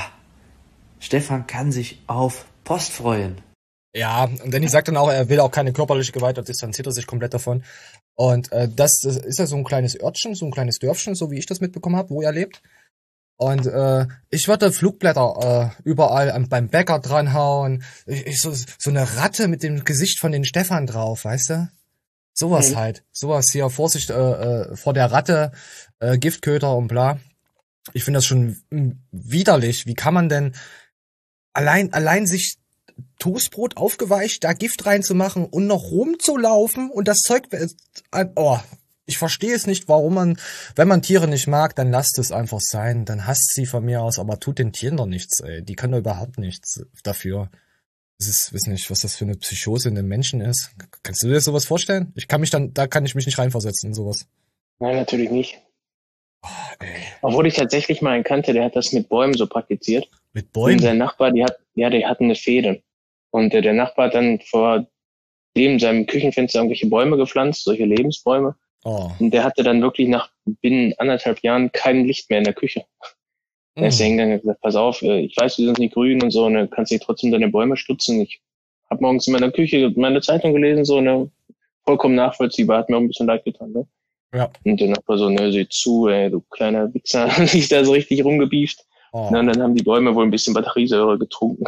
Stefan kann sich auf Post freuen. Ja, und Danny sagt dann auch, er will auch keine körperliche Gewalt, da distanziert er sich komplett davon. Und äh, das, das ist ja so ein kleines Örtchen, so ein kleines Dörfchen, so wie ich das mitbekommen habe, wo er lebt. Und äh, ich würde Flugblätter äh, überall am, beim Bäcker dranhauen. Ich, ich, so, so eine Ratte mit dem Gesicht von den Stefan drauf, weißt du? Sowas mhm. halt. Sowas hier, Vorsicht äh, äh, vor der Ratte, äh, Giftköter und bla. Ich finde das schon widerlich. Wie kann man denn allein allein sich Toastbrot aufgeweicht, da Gift reinzumachen und noch rumzulaufen und das Zeug... Äh, oh, ich verstehe es nicht, warum man, wenn man Tiere nicht mag, dann lasst es einfach sein. Dann hasst sie von mir aus, aber tut den Tieren doch nichts, ey. Die können doch überhaupt nichts dafür. Das ist, weiß nicht, was das für eine Psychose in den Menschen ist. Kannst du dir sowas vorstellen? Ich kann mich dann, da kann ich mich nicht reinversetzen in sowas. Nein, natürlich nicht. Oh, Obwohl ich tatsächlich mal einen kannte, der hat das mit Bäumen so praktiziert. Mit Bäumen? Und sein Nachbar, die hat, ja, die hatten eine Fehde. Und äh, der Nachbar hat dann vor dem seinem Küchenfenster irgendwelche Bäume gepflanzt, solche Lebensbäume. Oh. Und der hatte dann wirklich nach binnen anderthalb Jahren kein Licht mehr in der Küche. Mm. Er ist hingegangen und gesagt, pass auf, ich weiß, wir sind nicht grün und so, und du kannst nicht trotzdem deine Bäume stutzen. Ich habe morgens in meiner Küche meine Zeitung gelesen, so, ne, vollkommen nachvollziehbar, hat mir auch ein bisschen leid getan, ne? Ja. Und der Nachbar so, ne, sieh zu, ey, du kleiner Wichser, sich da so richtig rumgebieft. Oh. Und dann haben die Bäume wohl ein bisschen Batteriesäure getrunken.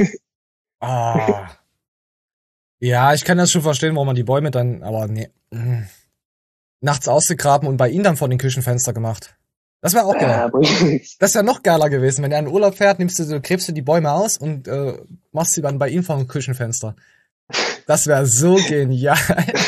Ah. Ja, ich kann das schon verstehen, warum man die Bäume dann, aber nee. Nachts ausgegraben und bei ihm dann vor den Küchenfenster gemacht. Das wäre auch geil. Ja, das wäre noch geiler gewesen. Wenn er in Urlaub fährt, nimmst du, so, gräbst du die Bäume aus und äh, machst sie dann bei ihm vor dem Küchenfenster. Das wäre so genial.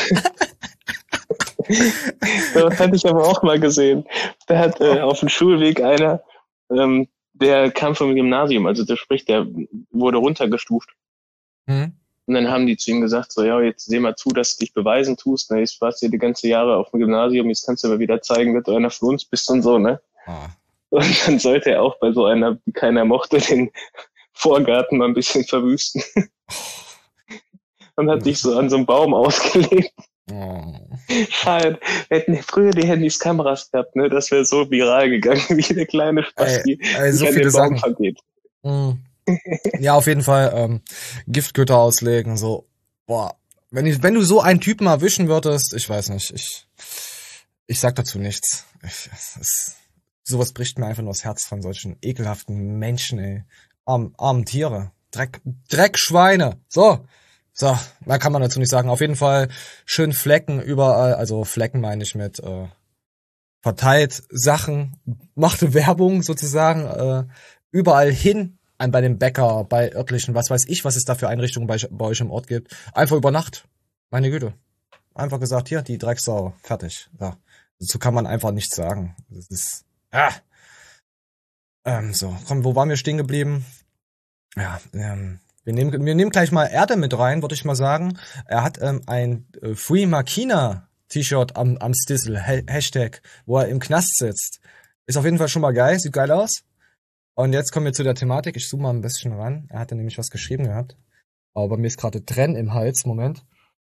Das hatte ich aber auch mal gesehen. Da hat äh, auf dem Schulweg einer, ähm, der kam vom Gymnasium, also der spricht, der wurde runtergestuft. Hm. Und dann haben die zu ihm gesagt, so, ja, jetzt seh mal zu, dass du dich beweisen tust. Ne? Jetzt warst du die ganze Jahre auf dem Gymnasium, jetzt kannst du mal wieder zeigen, dass du einer von uns bist und so, ne? Ah. Und dann sollte er auch bei so einer, die keiner mochte, den Vorgarten mal ein bisschen verwüsten. Und hat sich so an so einem Baum ausgelebt. Oh. Schade. Wir hätten früher die Handys Kameras gehabt, ne? Das wäre so viral gegangen, wie der kleine Spasti, ey, ey, so die viele an den Baum Sachen. vergeht. Mhm. Ja, auf jeden Fall ähm, Giftgötter auslegen, so, boah, wenn ich, wenn du so einen Typen erwischen würdest, ich weiß nicht, ich ich sag dazu nichts. Ich, es, sowas bricht mir einfach nur das Herz von solchen ekelhaften Menschen, ey. Arm, armen Tiere, Dreck, Dreckschweine, so, so, mehr kann man dazu nicht sagen. Auf jeden Fall schön Flecken überall, also Flecken meine ich mit äh, verteilt Sachen, machte Werbung sozusagen äh, überall hin. Ein bei dem Bäcker, bei örtlichen, was weiß ich, was es da für Einrichtungen bei, bei euch im Ort gibt. Einfach über Nacht. Meine Güte. Einfach gesagt, hier, die Drecksau, fertig. Ja. Dazu kann man einfach nichts sagen. Das ist, ah. Ähm, so, komm, wo waren wir stehen geblieben? Ja, ähm, wir nehmen, wir nehmen gleich mal Erde mit rein, würde ich mal sagen. Er hat ähm, ein äh, Free Makina T-Shirt am, am Stissel, ha Hashtag, wo er im Knast sitzt. Ist auf jeden Fall schon mal geil, sieht geil aus. Und jetzt kommen wir zu der Thematik. Ich zoome mal ein bisschen ran. Er hatte nämlich was geschrieben gehabt. Aber bei mir ist gerade Trenn im Hals. Moment.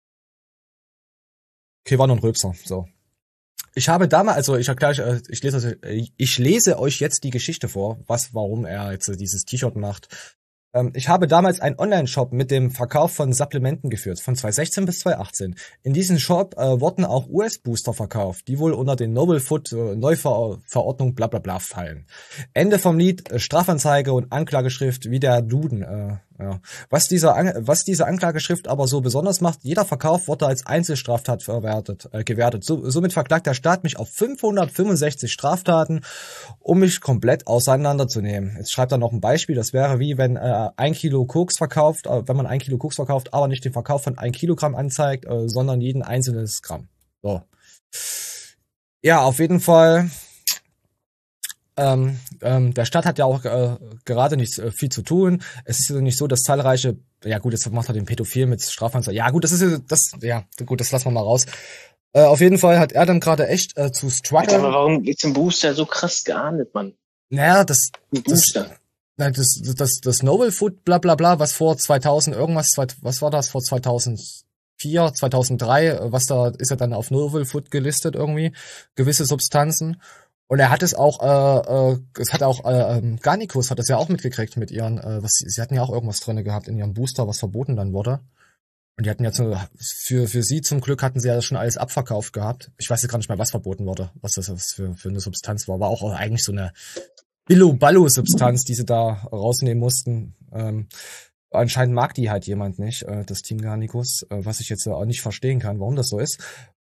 Okay, war nur ein Rülpser. So. Ich habe damals, also ich erkläre, ich lese, ich lese euch jetzt die Geschichte vor, was, warum er jetzt dieses T-Shirt macht. Ich habe damals einen Online-Shop mit dem Verkauf von Supplementen geführt, von zwanzig sechzehn bis zwanzig achtzehn. In diesem Shop äh, wurden auch U S-Booster verkauft, die wohl unter den Novel Food äh, Neuverordnung bla bla bla fallen. Ende vom Lied, äh, Strafanzeige und Anklageschrift wie der Duden. Äh, ja. Was, dieser An was diese Anklageschrift aber so besonders macht, jeder Verkauf wurde als Einzelstraftat verwertet, äh, gewertet. So, somit verklagt der Staat mich auf fünfhundertfünfundsechzig Straftaten, um mich komplett auseinanderzunehmen. Jetzt schreibt er noch ein Beispiel, das wäre wie wenn äh, ein Kilo Koks verkauft, äh, wenn man ein Kilo Koks verkauft, aber nicht den Verkauf von ein Kilogramm anzeigt, äh, sondern jeden einzelnes Gramm. So. Ja, auf jeden Fall. Ähm, ähm, der Staat hat ja auch äh, gerade nicht äh, viel zu tun. Es ist ja nicht so, dass zahlreiche, ja gut, jetzt macht er den Pädophil mit Strafanzeige. Ja gut, das ist das, ja gut, das lassen wir mal raus. Äh, auf jeden Fall hat er dann gerade echt äh, zu strugglen. Aber warum geht's im Booster so krass geahndet, Mann? Naja, das, Booster. Das, das, das, das Novel Food, bla bla bla, was vor zweitausend irgendwas, was war das, vor zweitausendvier, zweitausenddrei, was da, ist er dann auf Novel Food gelistet irgendwie, gewisse Substanzen. Und er hat es auch, äh, äh, es hat auch, äh, ähm, Garnicus hat das ja auch mitgekriegt mit ihren, äh, was, sie hatten ja auch irgendwas drinne gehabt in ihrem Booster, was verboten dann wurde. Und die hatten ja zu, für, für sie zum Glück hatten sie ja schon alles abverkauft gehabt. Ich weiß jetzt gar nicht mehr, was verboten wurde, was das für, für eine Substanz war. War auch eigentlich so eine Billo-Ballo-Substanz, die sie da rausnehmen mussten. Ähm, anscheinend mag die halt jemand nicht, äh, das Team Garnicus, äh, was ich jetzt auch nicht verstehen kann, warum das so ist.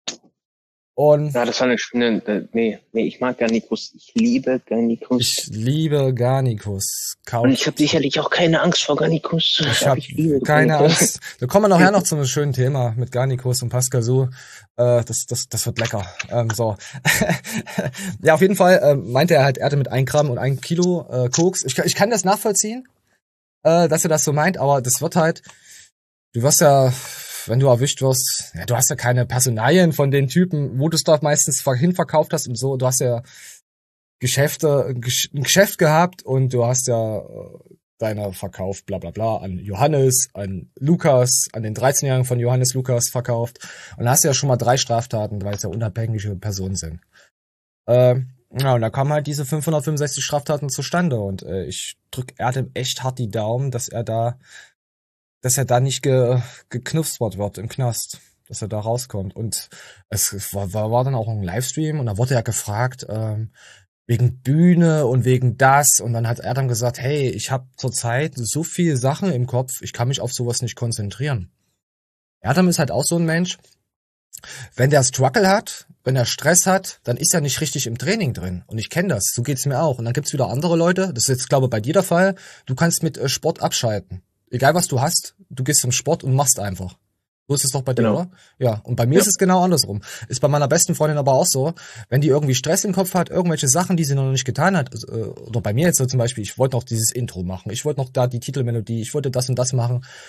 Und ja, das war eine schöne, äh, nee, nee, ich mag Garnicus, ich liebe Garnicus. Ich liebe Garnicus. Und ich habe sicherlich auch keine Angst vor Garnicus. Ich habe keine Garnicus. Angst. Wir kommen nachher noch zu einem schönen Thema mit Garnicus und Pascal Su. Äh, das, das, das wird lecker. Ähm, so. Ja, auf jeden Fall äh, meinte er halt, er hatte mit ein Gramm und ein Kilo äh, Koks. Ich, ich kann das nachvollziehen, äh, dass er das so meint, aber das wird halt, du wirst ja, wenn du erwischt wirst, ja, du hast ja keine Personalien von den Typen, wo du es dort meistens hinverkauft hast und so. Du hast ja Geschäfte, ein Geschäft gehabt und du hast ja äh, deiner verkauft, bla bla bla, an Johannes, an Lukas, an den dreizehnjährigen von Johannes Lukas verkauft. Und da hast du ja schon mal drei Straftaten, weil es ja unabhängige Personen sind. Äh, ja, und da kamen halt diese fünfhundertfünfundsechzig Straftaten zustande. Und äh, ich drück Erdem echt hart die Daumen, dass er da dass er da nicht ge, geknufspert wird im Knast, dass er da rauskommt. Und es war, war, war dann auch ein Livestream und da wurde er gefragt, ähm, wegen Bühne und wegen das. Und dann hat er dann gesagt, hey, ich habe zurzeit so viele Sachen im Kopf, ich kann mich auf sowas nicht konzentrieren. Erdem ist halt auch so ein Mensch, wenn der Struggle hat, wenn er Stress hat, dann ist er nicht richtig im Training drin. Und ich kenne das, so geht's mir auch. Und dann gibt's wieder andere Leute, das ist jetzt, glaube ich, bei dir der Fall, du kannst mit äh, Sport abschalten. Egal was du hast, du gehst zum Sport und machst einfach. So ist es doch bei dir, genau. Oder? Ja, und bei mir ja. ist es genau andersrum. Ist bei meiner besten Freundin aber auch so, wenn die irgendwie Stress im Kopf hat, irgendwelche Sachen, die sie noch nicht getan hat, oder bei mir jetzt so zum Beispiel, ich wollte noch dieses Intro machen, ich wollte noch da die Titelmelodie, ich wollte das und das machen.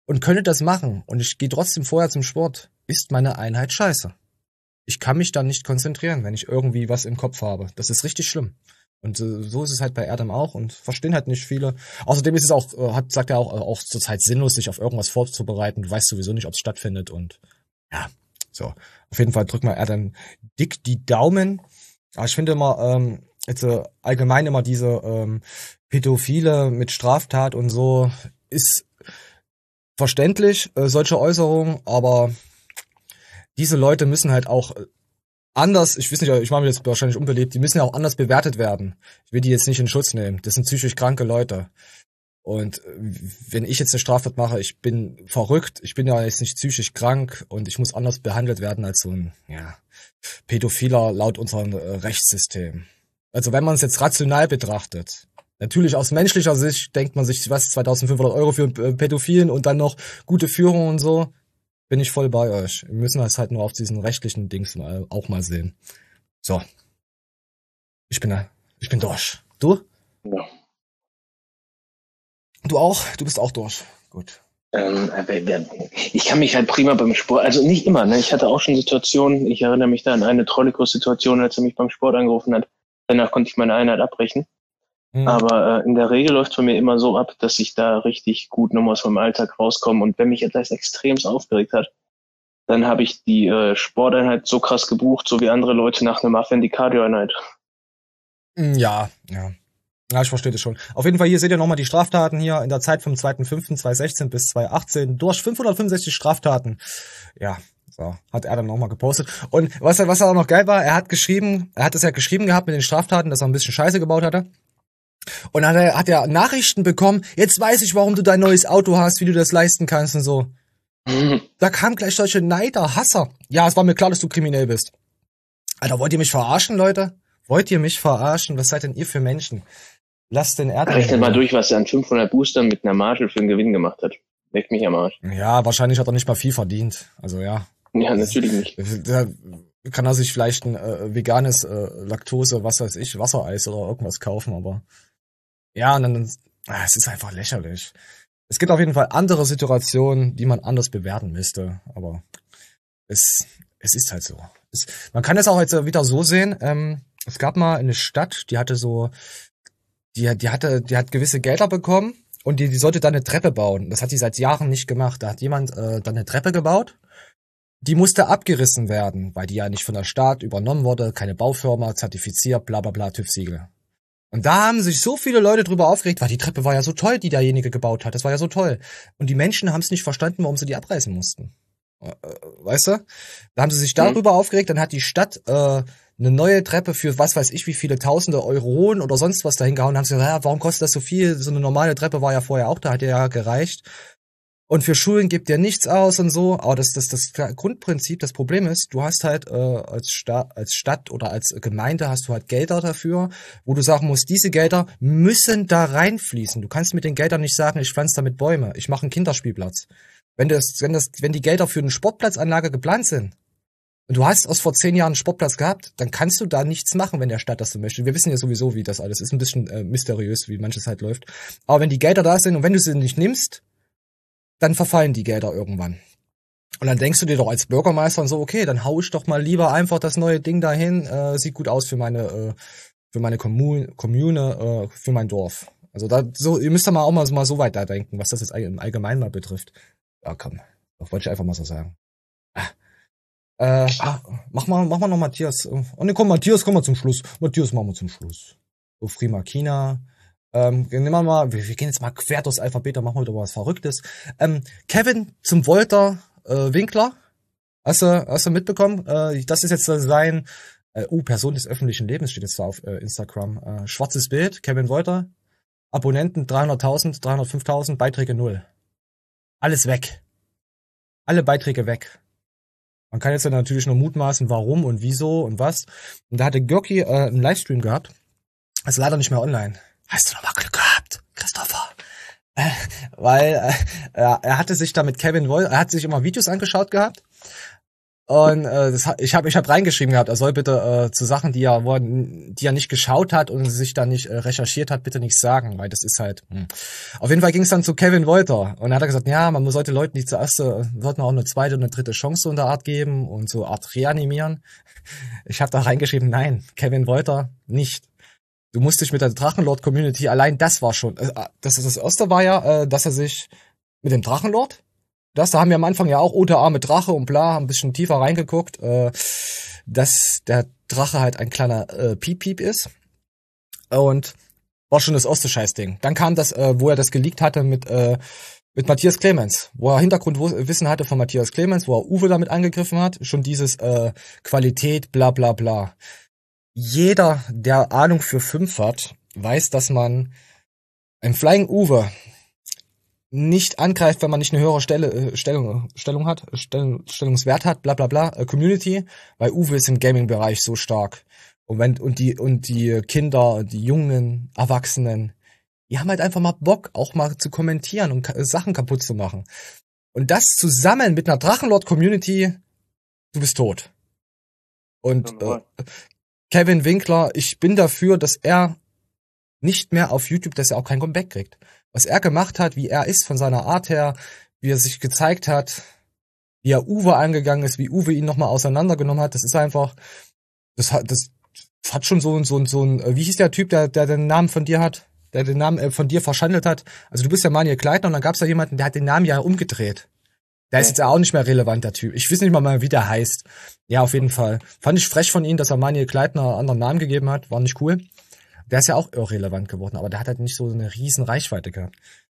und könnte das machen und ich gehe trotzdem vorher zum Sport, ist meine Einheit scheiße. Ich kann mich dann nicht konzentrieren, wenn ich irgendwie was im Kopf habe. Das ist richtig schlimm. Und äh, so ist es halt bei Erdem auch und verstehen halt nicht viele. Außerdem ist es auch, äh, hat, sagt er auch, äh, auch zurzeit sinnlos, sich auf irgendwas vorzubereiten. Du weißt sowieso nicht, ob es stattfindet und ja, so. Auf jeden Fall drück mal Erdem dick die Daumen. Aber ich finde immer, ähm, jetzt äh, allgemein immer diese ähm, Pädophile mit Straftat und so ist verständlich, äh, solche Äußerungen, aber diese Leute müssen halt auch anders, ich weiß nicht, ich mache mir jetzt wahrscheinlich unbeliebt, die müssen ja auch anders bewertet werden. Ich will die jetzt nicht in Schutz nehmen. Das sind psychisch kranke Leute. Und wenn ich jetzt eine Straftat mache, ich bin verrückt, ich bin ja jetzt nicht psychisch krank und ich muss anders behandelt werden als so ein, ja, Pädophiler laut unserem äh, Rechtssystem. Also wenn man es jetzt rational betrachtet, natürlich aus menschlicher Sicht denkt man sich, was, zweitausendfünfhundert Euro für äh, Pädophilen und dann noch gute Führung und so, bin ich voll bei euch. Wir müssen das halt nur auf diesen rechtlichen Dings mal, auch mal sehen. So. Ich bin, ich bin durch. Du? Ja. Du auch? Du bist auch durch. Gut. Ähm, ich kann mich halt prima beim Sport, also nicht immer, ne? Ich hatte auch schon Situationen, ich erinnere mich da an eine Trollikos-Situation, als er mich beim Sport angerufen hat. Danach konnte ich meine Einheit abbrechen. Mhm. Aber äh, in der Regel läuft es bei mir immer so ab, dass ich da richtig gut nochmal aus meinem Alltag rauskomme. Und wenn mich etwas extremst aufgeregt hat, dann habe ich die äh, Sporteinheit so krass gebucht, so wie andere Leute nach einem Affen die Cardio-Einheit. Ja, ja. Ja, ich verstehe das schon. Auf jeden Fall, hier seht ihr nochmal die Straftaten hier in der Zeit vom zweiter fünfter zweitausendsechzehn bis zweitausendachtzehn. Durch fünfhundertfünfundsechzig Straftaten. Ja, so, hat er dann nochmal gepostet. Und was, was auch noch geil war, er hat geschrieben, er hat es ja geschrieben gehabt mit den Straftaten, dass er ein bisschen Scheiße gebaut hatte. Und dann hat er, hat er Nachrichten bekommen, jetzt weiß ich, warum du dein neues Auto hast, wie du das leisten kannst und so. Mhm. Da kamen gleich solche Neider, Hasser. Ja, es war mir klar, dass du kriminell bist. Alter, wollt ihr mich verarschen, Leute? Wollt ihr mich verarschen? Was seid denn ihr für Menschen? Lasst den Erdbeeren. Rechnet mal durch, was er an fünfhundert Boostern mit einer Marshall für einen Gewinn gemacht hat. Leckt mich am Arsch. Ja, wahrscheinlich hat er nicht mal viel verdient. Also ja. Ja, natürlich nicht. Da kann er sich vielleicht ein äh, veganes äh, Laktose, was weiß ich, Wassereis oder irgendwas kaufen, aber ja, und dann, ah, es ist einfach lächerlich. Es gibt auf jeden Fall andere Situationen, die man anders bewerten müsste, aber es, es ist halt so. Es, man kann es auch jetzt wieder so sehen, ähm, es gab mal eine Stadt, die hatte so, die, die hatte, die hat gewisse Gelder bekommen und die, die sollte dann eine Treppe bauen. Das hat sie seit Jahren nicht gemacht. Da hat jemand äh, dann eine Treppe gebaut. Die musste abgerissen werden, weil die ja nicht von der Stadt übernommen wurde, keine Baufirma, zertifiziert, bla bla bla, TÜV-Siegel. Und da haben sich so viele Leute drüber aufgeregt, weil die Treppe war ja so toll, die derjenige gebaut hat. Das war ja so toll. Und die Menschen haben es nicht verstanden, warum sie die abreißen mussten. Weißt du? Da haben sie sich darüber mhm. aufgeregt, dann hat die Stadt äh, eine neue Treppe für was weiß ich wie viele tausende Euronen oder sonst was dahin gehauen und haben sie gesagt, ja, warum kostet das so viel? So eine normale Treppe war ja vorher auch da, hat ja gereicht. Und für Schulen gibt ja nichts aus und so. Aber das, das, das Grundprinzip, das Problem ist, du hast halt äh, als, Sta- als Stadt oder als Gemeinde hast du halt Gelder dafür, wo du sagen musst, diese Gelder müssen da reinfließen. Du kannst mit den Geldern nicht sagen, ich pflanze damit Bäume, ich mache einen Kinderspielplatz. Wenn das, wenn das, wenn die Gelder für eine Sportplatzanlage geplant sind und du hast aus vor zehn Jahren einen Sportplatz gehabt, dann kannst du da nichts machen, wenn der Stadt das so möchte. Wir wissen ja sowieso, wie das alles ist. Ein bisschen äh, mysteriös, wie manches halt läuft. Aber wenn die Gelder da sind und wenn du sie nicht nimmst, dann verfallen die Gelder irgendwann. Und dann denkst du dir doch als Bürgermeister und so, okay, dann hau ich doch mal lieber einfach das neue Ding dahin, äh, sieht gut aus für meine, äh, für meine Kommune, Kommune, äh, für mein Dorf. Also da, so, ihr müsst da mal auch mal, mal so weit da denken, was das jetzt im Allgemeinen mal betrifft. Ja, komm, das wollte ich einfach mal so sagen. Ah. Äh, ah, mach mal, mach mal noch Matthias. Oh ne, komm, Matthias, komm mal zum Schluss. Matthias, machen wir zum Schluss. So, Frima Kina. Ähm, nehmen wir mal, wir, wir gehen jetzt mal quer durchs Alphabet, da machen wir wieder was Verrücktes. Ähm, Kevin zum Wolter äh, Winkler. Hast du, hast du mitbekommen? Äh, das ist jetzt sein, äh, uh, Person des öffentlichen Lebens steht jetzt da auf äh, Instagram. Äh, schwarzes Bild, Kevin Wolter. Abonnenten dreihunderttausend, dreihundertfünftausend, Beiträge null. Alles weg. Alle Beiträge weg. Man kann jetzt dann natürlich nur mutmaßen, warum und wieso und was. Und da hatte Görki äh, einen Livestream gehabt. Ist leider nicht mehr online. Hast du nochmal Glück gehabt, Christopher? Äh, weil äh, er hatte sich da mit Kevin Wolter, er hat sich immer Videos angeschaut gehabt Und äh, das, ich habe ich hab reingeschrieben gehabt, er soll bitte äh, zu Sachen, die er, wo er, die er nicht geschaut hat und sich da nicht äh, recherchiert hat, bitte nichts sagen, weil das ist halt. Hm. Auf jeden Fall ging es dann zu Kevin Wolter und er hat gesagt, ja, man sollte Leuten, die zuerst, äh, sollten auch eine zweite und eine dritte Chance so in der Art geben und so Art reanimieren. Ich habe da reingeschrieben, nein, Kevin Wolter nicht. Du musst dich mit der Drachenlord-Community, allein das war schon, äh, das ist das erste war ja, äh, dass er sich mit dem Drachenlord, das, da haben wir am Anfang ja auch, oh, der arme Drache und bla, haben ein bisschen tiefer reingeguckt, äh, dass der Drache halt ein kleiner äh, Piep-Piep ist. Und war schon das erste Scheißding. Dann kam das, äh, wo er das geleakt hatte mit äh, mit Matthias Clemens, wo er Hintergrundwissen hatte von Matthias Clemens, wo er Uwe damit angegriffen hat. Schon dieses äh, Qualität, bla bla bla. Jeder, der Ahnung für fünf hat, weiß, dass man ein Flying Uwe nicht angreift, wenn man nicht eine höhere Stelle, Stellung, Stellung hat, Stellung, Stellungswert hat, bla bla bla, äh, Community, weil Uwe ist im Gaming-Bereich so stark. Und wenn, und die, und die Kinder, die jungen Erwachsenen, die haben halt einfach mal Bock, auch mal zu kommentieren und ka- Sachen kaputt zu machen. Und das zusammen mit einer Drachenlord-Community, du bist tot. Und äh, Kevin Winkler, ich bin dafür, dass er nicht mehr auf YouTube, dass er auch kein Comeback kriegt. Was er gemacht hat, wie er ist von seiner Art her, wie er sich gezeigt hat, wie er Uwe angegangen ist, wie Uwe ihn nochmal auseinandergenommen hat, das ist einfach, das hat, das hat schon so ein, so ein, so ein, wie hieß der Typ, der, der den Namen von dir hat, der den Namen äh, von dir verschandelt hat? Also du bist ja Manuel Kleitner und dann gab's da jemanden, der hat den Namen ja umgedreht. Der ist jetzt auch nicht mehr relevant, der Typ. Ich weiß nicht mal, mal wie der heißt. Ja, auf jeden Fall. Fand ich frech von ihm, dass er Manuel Kleitner einen anderen Namen gegeben hat. War nicht cool. Der ist ja auch irrelevant geworden, aber der hat halt nicht so eine riesen Reichweite gehabt.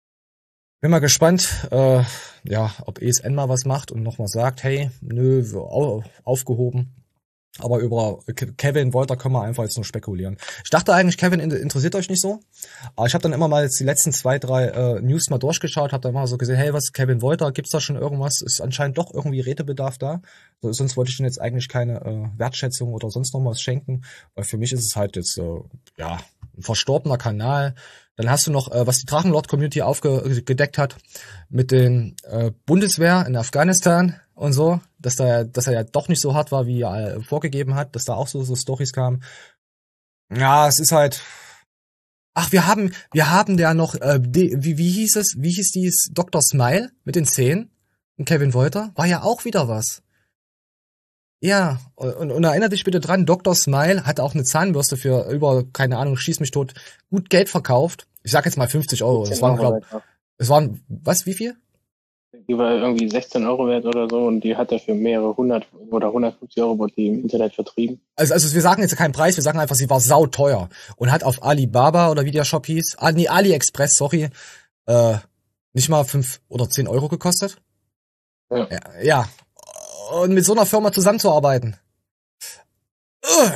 Bin mal gespannt, äh, ja, ob E S N mal was macht und nochmal sagt, hey, nö, au- aufgehoben. Aber über Ke- Kevin Wolter können wir einfach jetzt nur spekulieren. Ich dachte eigentlich, Kevin in- interessiert euch nicht so. Aber ich habe dann immer mal jetzt die letzten zwei, drei äh, News mal durchgeschaut, habe dann mal so gesehen, hey, was, Kevin Wolter, gibt's da schon irgendwas? Ist anscheinend doch irgendwie Redebedarf da. So, sonst wollte ich ihm jetzt eigentlich keine äh, Wertschätzung oder sonst noch was schenken. Weil für mich ist es halt jetzt, äh, ja, ein verstorbener Kanal. Dann hast du noch, äh, was die Drachenlord-Community aufgedeckt hat, mit den äh, Bundeswehr in Afghanistan und so, dass da, dass er ja doch nicht so hart war, wie er äh, vorgegeben hat, dass da auch so so Storys kamen. Ja, es ist halt. Ach, wir haben, wir haben da noch, äh, die, wie wie hieß es, wie hieß dies Doktor Smile mit den Zähnen und Kevin Wolter, war ja auch wieder was. Ja, und, und erinnere dich bitte dran, Doktor Smile hat auch eine Zahnbürste für über, keine Ahnung, schieß mich tot, gut Geld verkauft. Ich sag jetzt mal fünfzig Euro. Das waren, glaub, es waren, was, wie viel? Die war irgendwie sechzehn Euro wert oder so und die hat er für mehrere hundert oder hundertfünfzig Euro wurde die im Internet vertrieben. Also, also wir sagen jetzt keinen Preis, wir sagen einfach, sie war sauteuer und hat auf Alibaba oder wie der Shop hieß, ah, nee, AliExpress, sorry, äh, nicht mal fünf oder zehn Euro gekostet. Ja. Ja, ja. Und mit so einer Firma zusammenzuarbeiten. Ugh.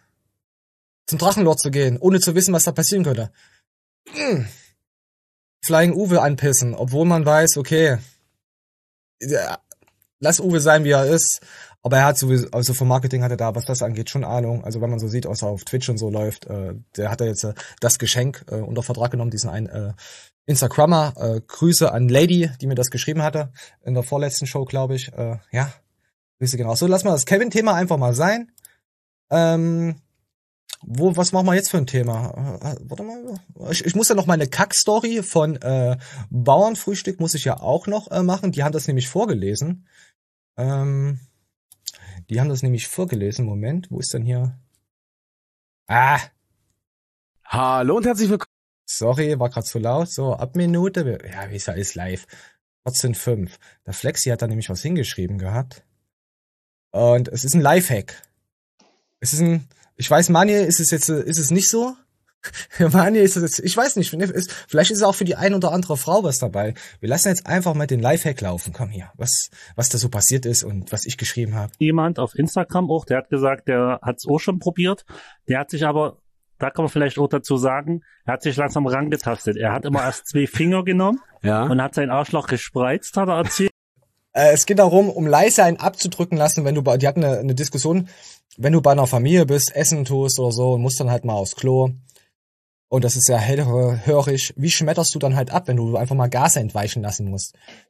Zum Drachenlord zu gehen, ohne zu wissen, was da passieren könnte. Mm. Flying Uwe anpissen, obwohl man weiß, okay, ja, lass Uwe sein, wie er ist. Aber er hat sowieso, also vom Marketing hat er da, was das angeht, schon Ahnung. Also wenn man so sieht, was er auf Twitch und so läuft, äh, der hat er jetzt äh, das Geschenk äh, unter Vertrag genommen, diesen einen äh, Instagrammer. Äh, Grüße an Lady, die mir das geschrieben hatte, in der vorletzten Show, glaube ich. Äh, ja, Grüße genau. So, lass mal das Kevin-Thema einfach mal sein. Ähm, wo, was machen wir jetzt für ein Thema? Äh, warte mal. Ich, ich muss ja noch meine Kack-Story von äh, Bauernfrühstück muss ich ja auch noch äh, machen. Die haben das nämlich vorgelesen. Ähm, die haben das nämlich vorgelesen. Moment, wo ist denn hier? Ah. Hallo und herzlich willkommen. Sorry, war gerade zu laut. So, ab Minute. Ja, wie ist er ist live. vierzehn Komma fünf. Der Flexi hat da nämlich was hingeschrieben gehabt. Und es ist ein Lifehack. Es ist ein, ich weiß, Manuel, ist es jetzt, ist es nicht so? Manuel, ist es jetzt, ich weiß nicht, ist, vielleicht ist es auch für die ein oder andere Frau was dabei. Wir lassen jetzt einfach mal den Lifehack laufen. Komm hier, was, was da so passiert ist und was ich geschrieben habe. Jemand auf Instagram auch, der hat gesagt, der hat es auch schon probiert. Der hat sich aber, da kann man vielleicht auch dazu sagen, er hat sich langsam rangetastet. Er hat immer erst zwei Finger genommen ja. und hat sein Arschloch gespreizt, hat er erzählt. Äh, es geht darum, um leise einen abzudrücken lassen, wenn du bei, die hatten eine, eine Diskussion, wenn du bei einer Familie bist, essen tust oder so und musst dann halt mal aufs Klo. Und das ist ja hellhörig. Wie schmetterst du dann halt ab, wenn du einfach mal Gas entweichen lassen musst?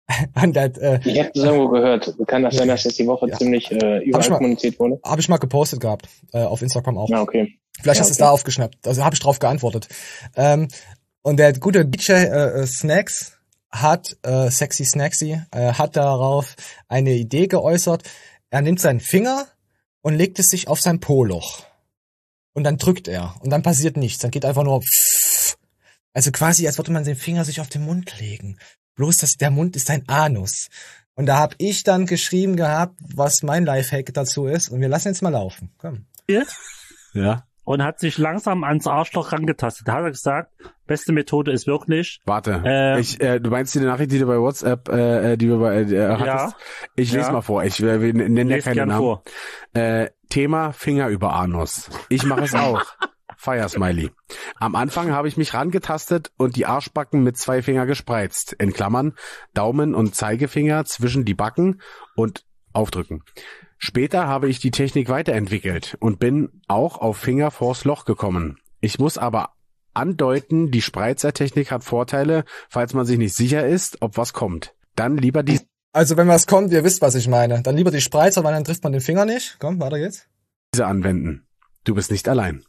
Und das, äh, ich habe das irgendwo gehört. Kann das sein, dass das die Woche ja. ziemlich äh, überall mal, kommuniziert wurde? Habe ich mal gepostet gehabt, äh, auf Instagram auch. Ja, okay. Vielleicht ja, hast du okay. es da aufgeschnappt. Also habe ich drauf geantwortet. Ähm, und der gute D J äh, Snacks hat, äh, Sexy Snacksy, äh, hat darauf eine Idee geäußert. Er nimmt seinen Finger und legt es sich auf sein Po-Loch. Und dann drückt er. Und dann passiert nichts. Dann geht einfach nur pff. Also quasi, als würde man den Finger sich auf den Mund legen. Bloß, dass der Mund ist ein Anus. Und da habe ich dann geschrieben gehabt, was mein Lifehack dazu ist. Und wir lassen jetzt mal laufen. Komm. Ja. Und hat sich langsam ans Arschloch rangetastet. Da hat er gesagt, beste Methode ist wirklich... Warte, äh, ich, äh, du meinst die Nachricht, die du bei WhatsApp, äh, die du bei, äh, hattest? Ja. Ich lese Ja. mal vor, ich äh, nenne ja Lest keinen gern Namen. vor. Äh, Thema Finger über Anus. Ich mache es auch. Fire-Smiley. Am Anfang habe ich mich rangetastet und die Arschbacken mit zwei Finger gespreizt. In Klammern Daumen und Zeigefinger zwischen die Backen und aufdrücken. Später habe ich die Technik weiterentwickelt und bin auch auf Finger vors Loch gekommen. Ich muss aber andeuten, die Spreizertechnik hat Vorteile, falls man sich nicht sicher ist, ob was kommt. Dann lieber die... Also wenn was kommt, ihr wisst, was ich meine. Dann lieber die Spreizer, weil dann trifft man den Finger nicht. Komm, weiter geht's. diese anwenden. Du bist nicht allein.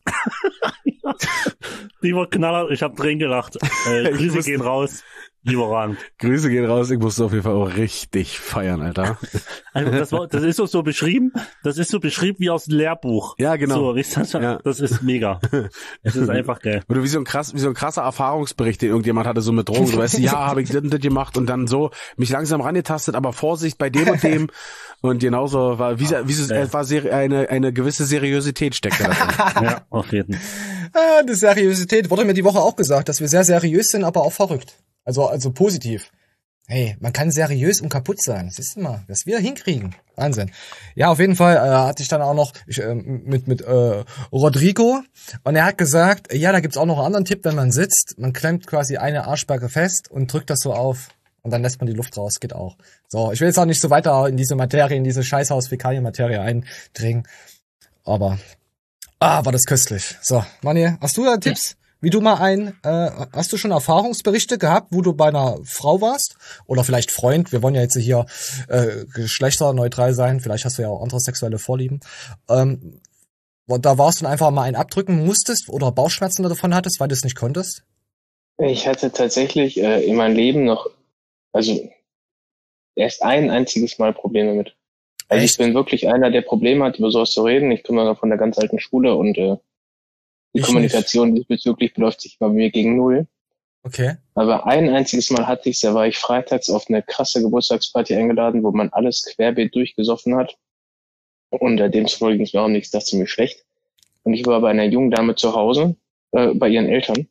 Lieber Knaller, ich hab drin gelacht. Äh, Grüße gehen raus. Lieber Rang. Grüße gehen raus, ich musste auf jeden Fall auch richtig feiern, Alter. Also das, war, das ist so, so beschrieben, das ist so beschrieben wie aus dem Lehrbuch. Ja, genau. So, weißt du, Ja. das ist mega. Es ist einfach geil. Oder wie so ein krass, wie so ein krasser Erfahrungsbericht, den irgendjemand hatte, so mit Drogen. Du weißt, ja, habe ich das und das gemacht und dann so mich langsam rangetastet, aber Vorsicht bei dem und dem. Und genauso war, wie, wie so, es war seri- eine, eine gewisse Seriosität steckte da drin. Ja, auf jeden Fall. Ah, die Seriosität wurde mir die Woche auch gesagt, dass wir sehr seriös sind, aber auch verrückt. Also, also positiv. Hey, man kann seriös und kaputt sein. Siehst du mal, was wir hinkriegen. Wahnsinn. Ja, auf jeden Fall äh, hatte ich dann auch noch ich, äh, mit mit äh, Rodrigo und er hat gesagt, ja, da gibt's auch noch einen anderen Tipp, wenn man sitzt. Man klemmt quasi eine Arschbacke fest und drückt das so auf und dann lässt man die Luft raus. Geht auch. So, ich will jetzt auch nicht so weiter in diese Materie, in diese Scheißhaus-Fäkalien-Materie eindringen. Aber, ah, war das köstlich. So, Manni, hast du da Tipps? Wie du mal ein, äh, hast du schon Erfahrungsberichte gehabt, wo du bei einer Frau warst? Oder vielleicht Freund, wir wollen ja jetzt hier äh, geschlechterneutral sein, vielleicht hast du ja auch andere sexuelle Vorlieben. Ähm, da warst du einfach mal einen abdrücken musstest oder Bauchschmerzen davon hattest, weil du es nicht konntest? Ich hatte tatsächlich äh, in meinem Leben noch, also erst ein einziges Mal Probleme damit. Also Echt? ich bin wirklich einer, der Probleme hat, über sowas zu reden. Ich komme ja von der ganz alten Schule und äh, die Ich Kommunikation diesbezüglich beläuft sich bei mir gegen null. Okay. Aber ein einziges Mal hatte ich's, da war ich freitags auf eine krasse Geburtstagsparty eingeladen, wo man alles querbeet durchgesoffen hat. Und äh, demzufolge ging es mir auch nichts, das ziemlich schlecht. Und ich war bei einer jungen Dame zu Hause, äh, bei ihren Eltern.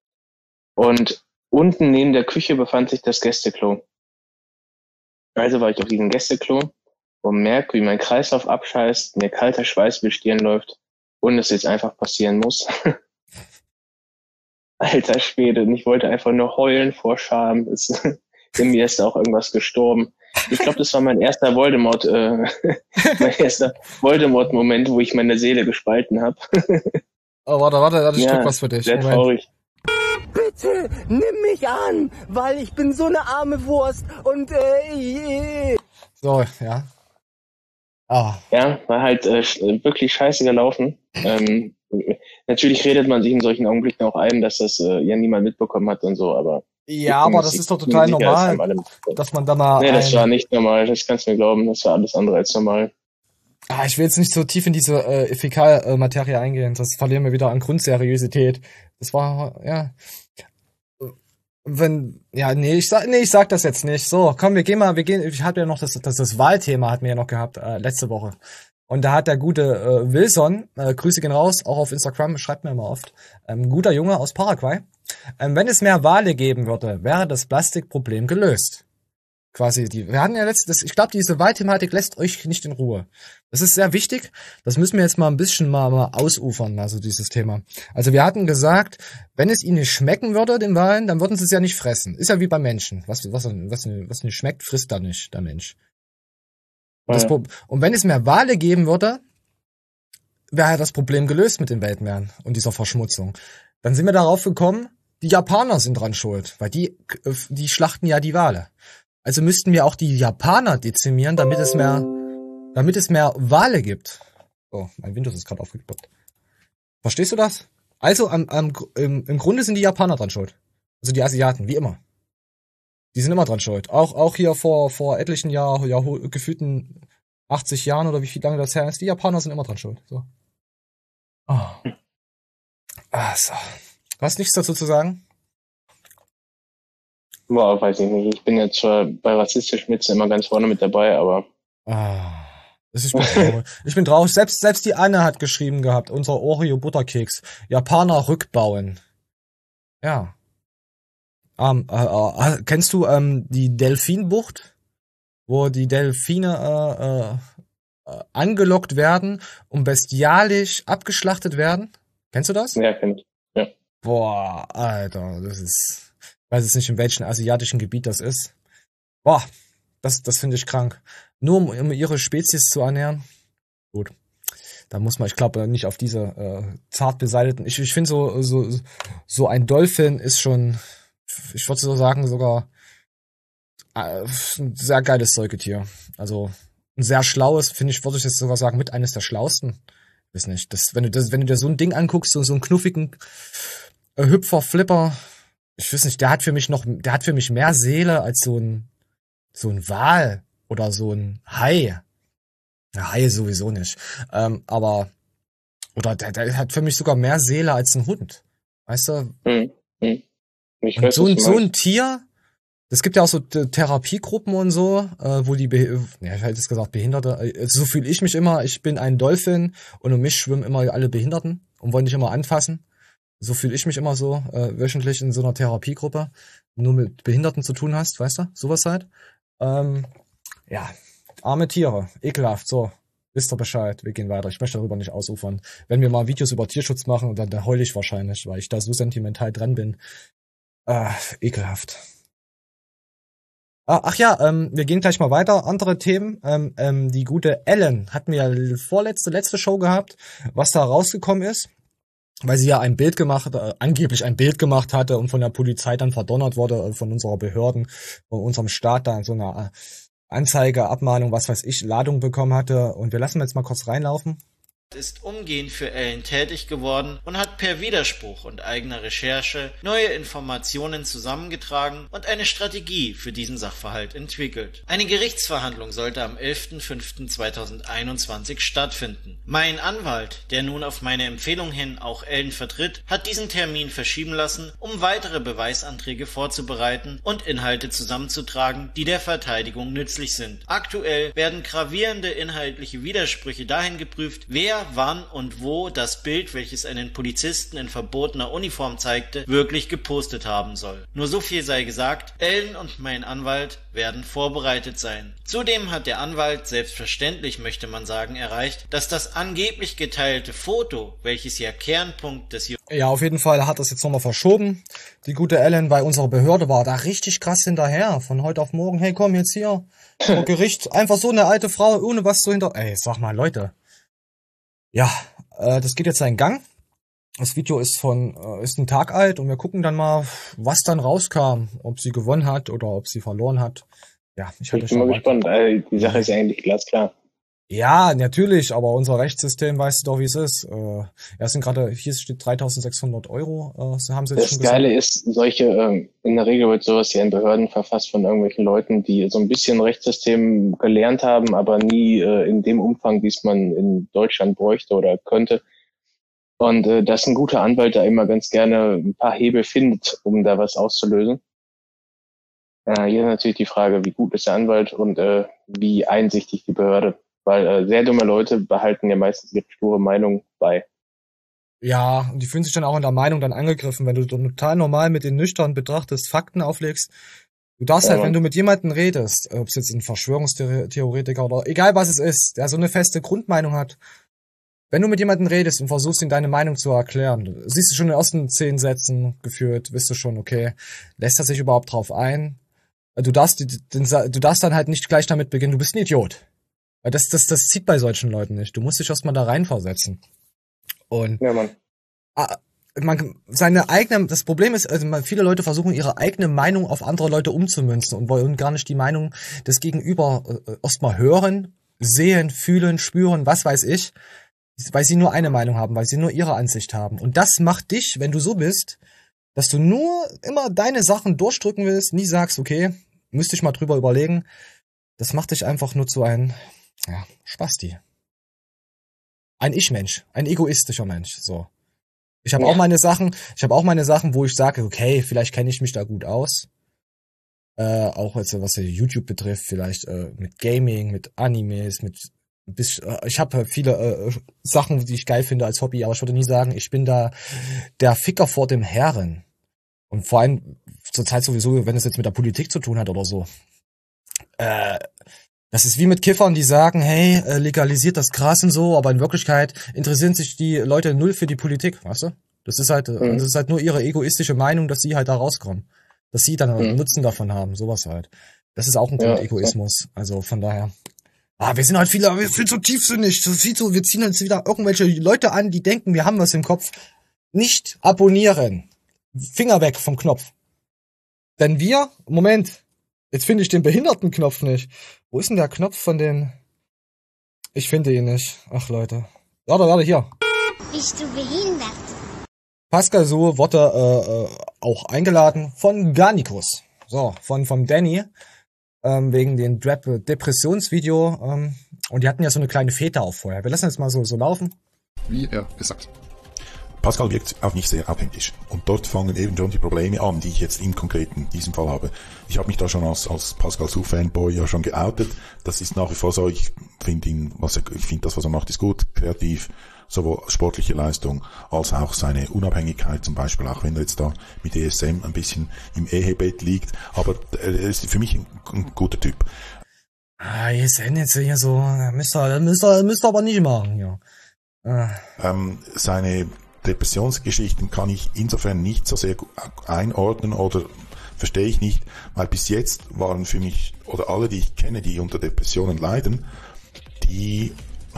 Und unten neben der Küche befand sich das Gästeklo. Also war ich auf diesem Gästeklo und merke, wie mein Kreislauf abscheißt, mir kalter Schweiß über die Stirn läuft und es jetzt einfach passieren muss. Alter Schwede, und ich wollte einfach nur heulen vor Scham. Es, in mir ist auch irgendwas gestorben. Ich glaube, das war mein erster Voldemort, äh, mein erster Voldemort-Moment, wo ich meine Seele gespalten habe. Oh, warte, warte, warte, ich Ja, drück was für dich. sehr Moment. traurig. Bitte, nimm mich an, weil ich bin so eine arme Wurst und äh, So, ja. Ah. Ja, war halt äh, sch- wirklich scheiße gelaufen. Ähm, natürlich redet man sich in solchen Augenblicken auch ein, dass das äh, ja niemand mitbekommen hat und so, aber... Ja, aber das ist doch total normal, dass man da mal Nee, das ein- war nicht normal, das kannst du mir glauben, das war alles andere als normal. Ah, ich will jetzt nicht so tief in diese äh, Fäkalmaterie eingehen, das verlieren wir wieder an Grundseriosität. Das war, ja... Wenn, ja, nee, ich sag, nee, ich sag das jetzt nicht. So, komm, wir gehen mal, wir gehen, ich hatte ja noch das, das, das Wahlthema hatten wir ja noch gehabt, äh, letzte Woche. Und da hat der gute äh, Wilson, äh, Grüße gehen raus, auch auf Instagram, schreibt mir immer oft, ähm, guter Junge aus Paraguay. Ähm, wenn es mehr Wale geben würde, wäre das Plastikproblem gelöst. Quasi, die, wir hatten ja letztes, ich glaube, diese Wahlthematik lässt euch nicht in Ruhe. Das ist sehr wichtig. Das müssen wir jetzt mal ein bisschen mal, mal ausufern, also dieses Thema. Also wir hatten gesagt, wenn es ihnen nicht schmecken würde, den Walen, dann würden sie es ja nicht fressen. Ist ja wie bei Menschen. Was, was, was, was nicht schmeckt, frisst da nicht, der Mensch. Und, das, Ja. Pro- und wenn es mehr Wale geben würde, wäre das Problem gelöst mit den Weltmeeren und dieser Verschmutzung. Dann sind wir darauf gekommen, die Japaner sind dran schuld, weil die, die schlachten ja die Wale. Also müssten wir auch die Japaner dezimieren, damit es mehr, damit es mehr Wale gibt. Oh, mein Windows ist gerade aufgeploppt. Verstehst du das? Also am, am, im, im Grunde sind die Japaner dran schuld. Also die Asiaten, wie immer. Die sind immer dran schuld. Auch, auch hier vor, vor etlichen Jahren, Jahr, gefühlten achtzig Jahren oder wie viel lange das her ist, die Japaner sind immer dran schuld. So. Oh. Also. Du hast nichts dazu zu sagen? Boah, weiß ich nicht. Ich bin jetzt zwar bei rassistisch Witze immer ganz vorne mit dabei, aber. Ah, das ist gut traurig. Ich bin traurig. Selbst, selbst die Anne hat geschrieben gehabt, unser Oreo Butterkeks. Japaner rückbauen. Ja. Ähm, äh, äh, kennst du ähm, die Delfinbucht? Wo die Delfine äh, äh, angelockt werden und bestialisch abgeschlachtet werden? Kennst du das? Ja, kenn ich. Ja. Boah, Alter, das ist... Ich weiß jetzt nicht, in welchem asiatischen Gebiet das ist. Boah, das, das finde ich krank. Nur um, um ihre Spezies zu ernähren. Gut. Da muss man, ich glaube, nicht auf diese äh, zart beseiteten. Ich, ich finde so, so, so ein Dolphin ist schon, ich würde so sagen, sogar äh, ein sehr geiles Säugetier. Also ein sehr schlaues, finde ich, würde ich jetzt sogar sagen, mit eines der schlauesten. Ich weiß nicht, das, wenn du das, wenn du dir so ein Ding anguckst, so, so einen knuffigen äh, Hüpfer, Flipper, ich weiß nicht, der hat für mich noch, der hat für mich mehr Seele als so ein, so ein Wal oder so ein Hai. Ja, Hai sowieso nicht. Ähm, aber, oder der, der hat für mich sogar mehr Seele als ein Hund. Weißt du? Hm, hm. Ich Und weiß, so, was ein, du so ein meinst. Tier, es gibt ja auch so Th- Therapiegruppen und so, äh, wo die, Be- ja, ich hätte jetzt gesagt Behinderte, äh, so fühle ich mich immer, ich bin ein Dolphin und um mich schwimmen immer alle Behinderten und wollen dich immer anfassen. So fühle ich mich immer so, äh, wöchentlich in so einer Therapiegruppe, nur mit Behinderten zu tun hast, weißt du, sowas halt. Ähm, ja, arme Tiere, ekelhaft, so, wisst ihr Bescheid, wir gehen weiter, ich möchte darüber nicht ausufern. Wenn wir mal Videos über Tierschutz machen, dann, dann heul ich wahrscheinlich, weil ich da so sentimental dran bin. Äh, ekelhaft. Ah, ach ja, ähm, wir gehen gleich mal weiter. Andere Themen. Ähm, ähm, die gute Ellen hatten wir ja vorletzte, letzte Show gehabt, was da rausgekommen ist. Weil sie ja ein Bild gemacht, äh, angeblich ein Bild gemacht hatte und von der Polizei dann verdonnert wurde, äh, von unserer Behörden, von unserem Staat da so eine äh, Anzeige, Abmahnung, was weiß ich, Ladung bekommen hatte. Und wir lassen jetzt mal kurz reinlaufen. Ist umgehend für Ellen tätig geworden und hat per Widerspruch und eigener Recherche neue Informationen zusammengetragen und eine Strategie für diesen Sachverhalt entwickelt. Eine Gerichtsverhandlung sollte am elften fünften zweitausendeinundzwanzig stattfinden. Mein Anwalt, der nun auf meine Empfehlung hin auch Ellen vertritt, hat diesen Termin verschieben lassen, um weitere Beweisanträge vorzubereiten und Inhalte zusammenzutragen, die der Verteidigung nützlich sind. Aktuell werden gravierende inhaltliche Widersprüche dahin geprüft, wer, wann und wo das Bild, welches einen Polizisten in verbotener Uniform zeigte, wirklich gepostet haben soll. Nur so viel sei gesagt, Ellen und mein Anwalt werden vorbereitet sein. Zudem hat der Anwalt, selbstverständlich möchte man sagen, erreicht, dass das angeblich geteilte Foto, welches ja Kernpunkt des Ja, auf jeden Fall hat das jetzt nochmal verschoben. Die gute Ellen bei unserer Behörde war da richtig krass hinterher. Von heute auf morgen, hey komm jetzt hier vor Gericht. Einfach so eine alte Frau, ohne was zu hinter... Ey, sag mal, Leute. Ja, äh, das geht jetzt seinen Gang. Das Video ist von, äh, ist ein Tag alt und wir gucken dann mal, was dann rauskam. Ob sie gewonnen hat oder ob sie verloren hat. Ja, ich hatte Ich bin mal gespannt. Also die Sache ist ja eigentlich glasklar. Ja, natürlich, aber unser Rechtssystem weißt du doch, wie es ist. Äh, ja, es sind gerade, hier steht dreitausendsechshundert Euro, äh, haben sie jetzt Das schon Geile gesagt. ist, solche, ähm, in der Regel wird sowas ja in Behörden verfasst von irgendwelchen Leuten, die so ein bisschen Rechtssystem gelernt haben, aber nie äh, in dem Umfang, wie es man in Deutschland bräuchte oder könnte. Und äh, dass ein guter Anwalt da immer ganz gerne ein paar Hebel findet, um da was auszulösen. Äh, hier ist natürlich die Frage, wie gut ist der Anwalt und äh, wie einsichtig die Behörde. Weil äh, sehr dumme Leute behalten ja meistens ihre sture Meinung bei. Ja, und die fühlen sich dann auch in der Meinung dann angegriffen, wenn du total normal mit den nüchtern betrachtest, Fakten auflegst. Du darfst Ja, halt, Mann. wenn du mit jemandem redest, ob es jetzt ein Verschwörungstheoretiker oder egal was es ist, der so eine feste Grundmeinung hat, wenn du mit jemandem redest und versuchst, ihm deine Meinung zu erklären, siehst du schon in den ersten zehn Sätzen geführt, wirst du schon, okay, lässt er sich überhaupt drauf ein? Du darfst, die- den, Sa- du darfst dann halt nicht gleich damit beginnen, du bist ein Idiot. Weil Das, das, das zieht bei solchen Leuten nicht. Du musst dich erstmal da reinversetzen. Und Ja, Mann. Ah, man, seine eigene, das Problem ist, also man, viele Leute versuchen ihre eigene Meinung auf andere Leute umzumünzen und wollen gar nicht die Meinung des Gegenüber äh, erstmal hören, sehen, fühlen, spüren, was weiß ich, weil sie nur eine Meinung haben, weil sie nur ihre Ansicht haben. Und das macht dich, wenn du so bist, dass du nur immer deine Sachen durchdrücken willst, nie sagst, okay, müsste ich mal drüber überlegen, das macht dich einfach nur zu einem, ja, Spasti. Ein Ich-Mensch, ein egoistischer Mensch, so. Ich habe ja. auch meine Sachen, ich habe auch meine Sachen, wo ich sage, okay, vielleicht kenne ich mich da gut aus. Äh, auch jetzt, was YouTube betrifft, vielleicht äh, mit Gaming, mit Animes, mit bis, äh, ich habe viele äh, Sachen, die ich geil finde als Hobby, aber ich würde nie sagen, ich bin da der Ficker vor dem Herren. Und vor allem zur Zeit sowieso, wenn es jetzt mit der Politik zu tun hat oder so. Äh, das ist wie mit Kiffern, die sagen, hey, äh, legalisiert das Gras und so, aber in Wirklichkeit interessieren sich die Leute null für die Politik, weißt du? Das ist halt, mhm. das ist halt nur ihre egoistische Meinung, dass sie halt da rauskommen. Dass sie dann mhm. Nutzen davon haben, sowas halt. Das ist auch ein Grund ja, Egoismus. Also von daher. Ah, wir sind halt viele, wir sind so tiefsinnig, so viel so, wir ziehen uns wieder irgendwelche Leute an, die denken, wir haben was im Kopf. Nicht abonnieren. Finger weg vom Knopf. Denn wir, Moment, jetzt finde ich den Behindertenknopf nicht. Wo ist denn der Knopf von den... Ich finde ihn nicht. Ach Leute. Warte, warte, hier. Bist du behindert? Pascal Su wurde äh, äh, auch eingeladen von Garnicus. So, von vom Danny. Ähm, wegen dem Depressionsvideo. Ähm, und die hatten ja so eine kleine Fete auch vorher. Wir lassen jetzt mal so, so laufen. Wie er gesagt. Pascal wirkt auf mich sehr authentisch. Und dort fangen eben schon die Probleme an, die ich jetzt im Konkreten, in diesem Fall habe. Ich habe mich da schon als, als Pascal Su-Fanboy ja schon geoutet. Das ist nach wie vor so. Ich finde ihn, was er, ich finde das, was er macht, ist gut, kreativ, sowohl sportliche Leistung als auch seine Unabhängigkeit, zum Beispiel, auch wenn er jetzt da mit E S M ein bisschen im Ehebett liegt. Aber er ist für mich ein, ein guter Typ. Ah, E S M jetzt hier so, müsst ihr, müsst ihr, müsst ihr aber nicht machen, ja. Ah. Ähm, seine Depressionsgeschichten kann ich insofern nicht so sehr einordnen oder verstehe ich nicht, weil bis jetzt waren für mich, oder alle, die ich kenne, die unter Depressionen leiden, die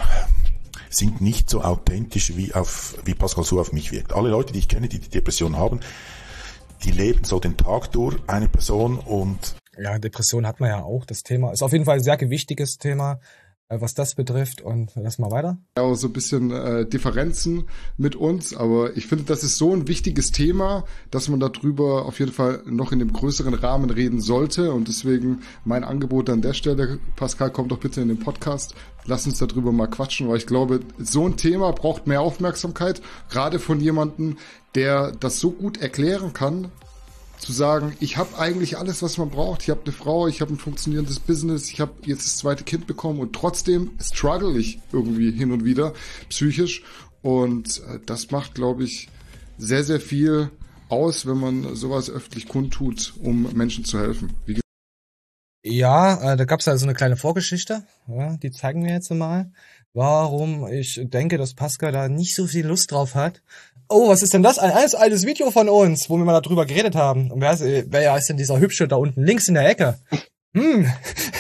sind nicht so authentisch, wie auf wie Pascal Su auf mich wirkt. Alle Leute, die ich kenne, die die Depression haben, die leben so den Tag durch, eine Person, und... Ja, Depression hat man ja auch, das Thema. Ist auf jeden Fall ein sehr gewichtiges Thema, was das betrifft, und lass mal weiter. Ja, so ein bisschen äh, Differenzen mit uns, aber ich finde, das ist so ein wichtiges Thema, dass man darüber auf jeden Fall noch in dem größeren Rahmen reden sollte, und deswegen mein Angebot an der Stelle, Pascal, komm doch bitte in den Podcast, lass uns darüber mal quatschen, weil ich glaube, so ein Thema braucht mehr Aufmerksamkeit, gerade von jemandem, der das so gut erklären kann, zu sagen, ich habe eigentlich alles, was man braucht. Ich habe eine Frau, ich habe ein funktionierendes Business, ich habe jetzt das zweite Kind bekommen, und trotzdem struggle ich irgendwie hin und wieder psychisch. Und das macht, glaube ich, sehr, sehr viel aus, wenn man sowas öffentlich kundtut, um Menschen zu helfen. Wie ja, äh, da gab es also eine kleine Vorgeschichte. Ja, die zeigen wir jetzt mal, warum ich denke, dass Pascal da nicht so viel Lust drauf hat. Oh, was ist denn das? Ein altes, altes Video von uns, wo wir mal darüber geredet haben. Und wer ist, wer ist denn dieser Hübsche da unten links in der Ecke? Hm.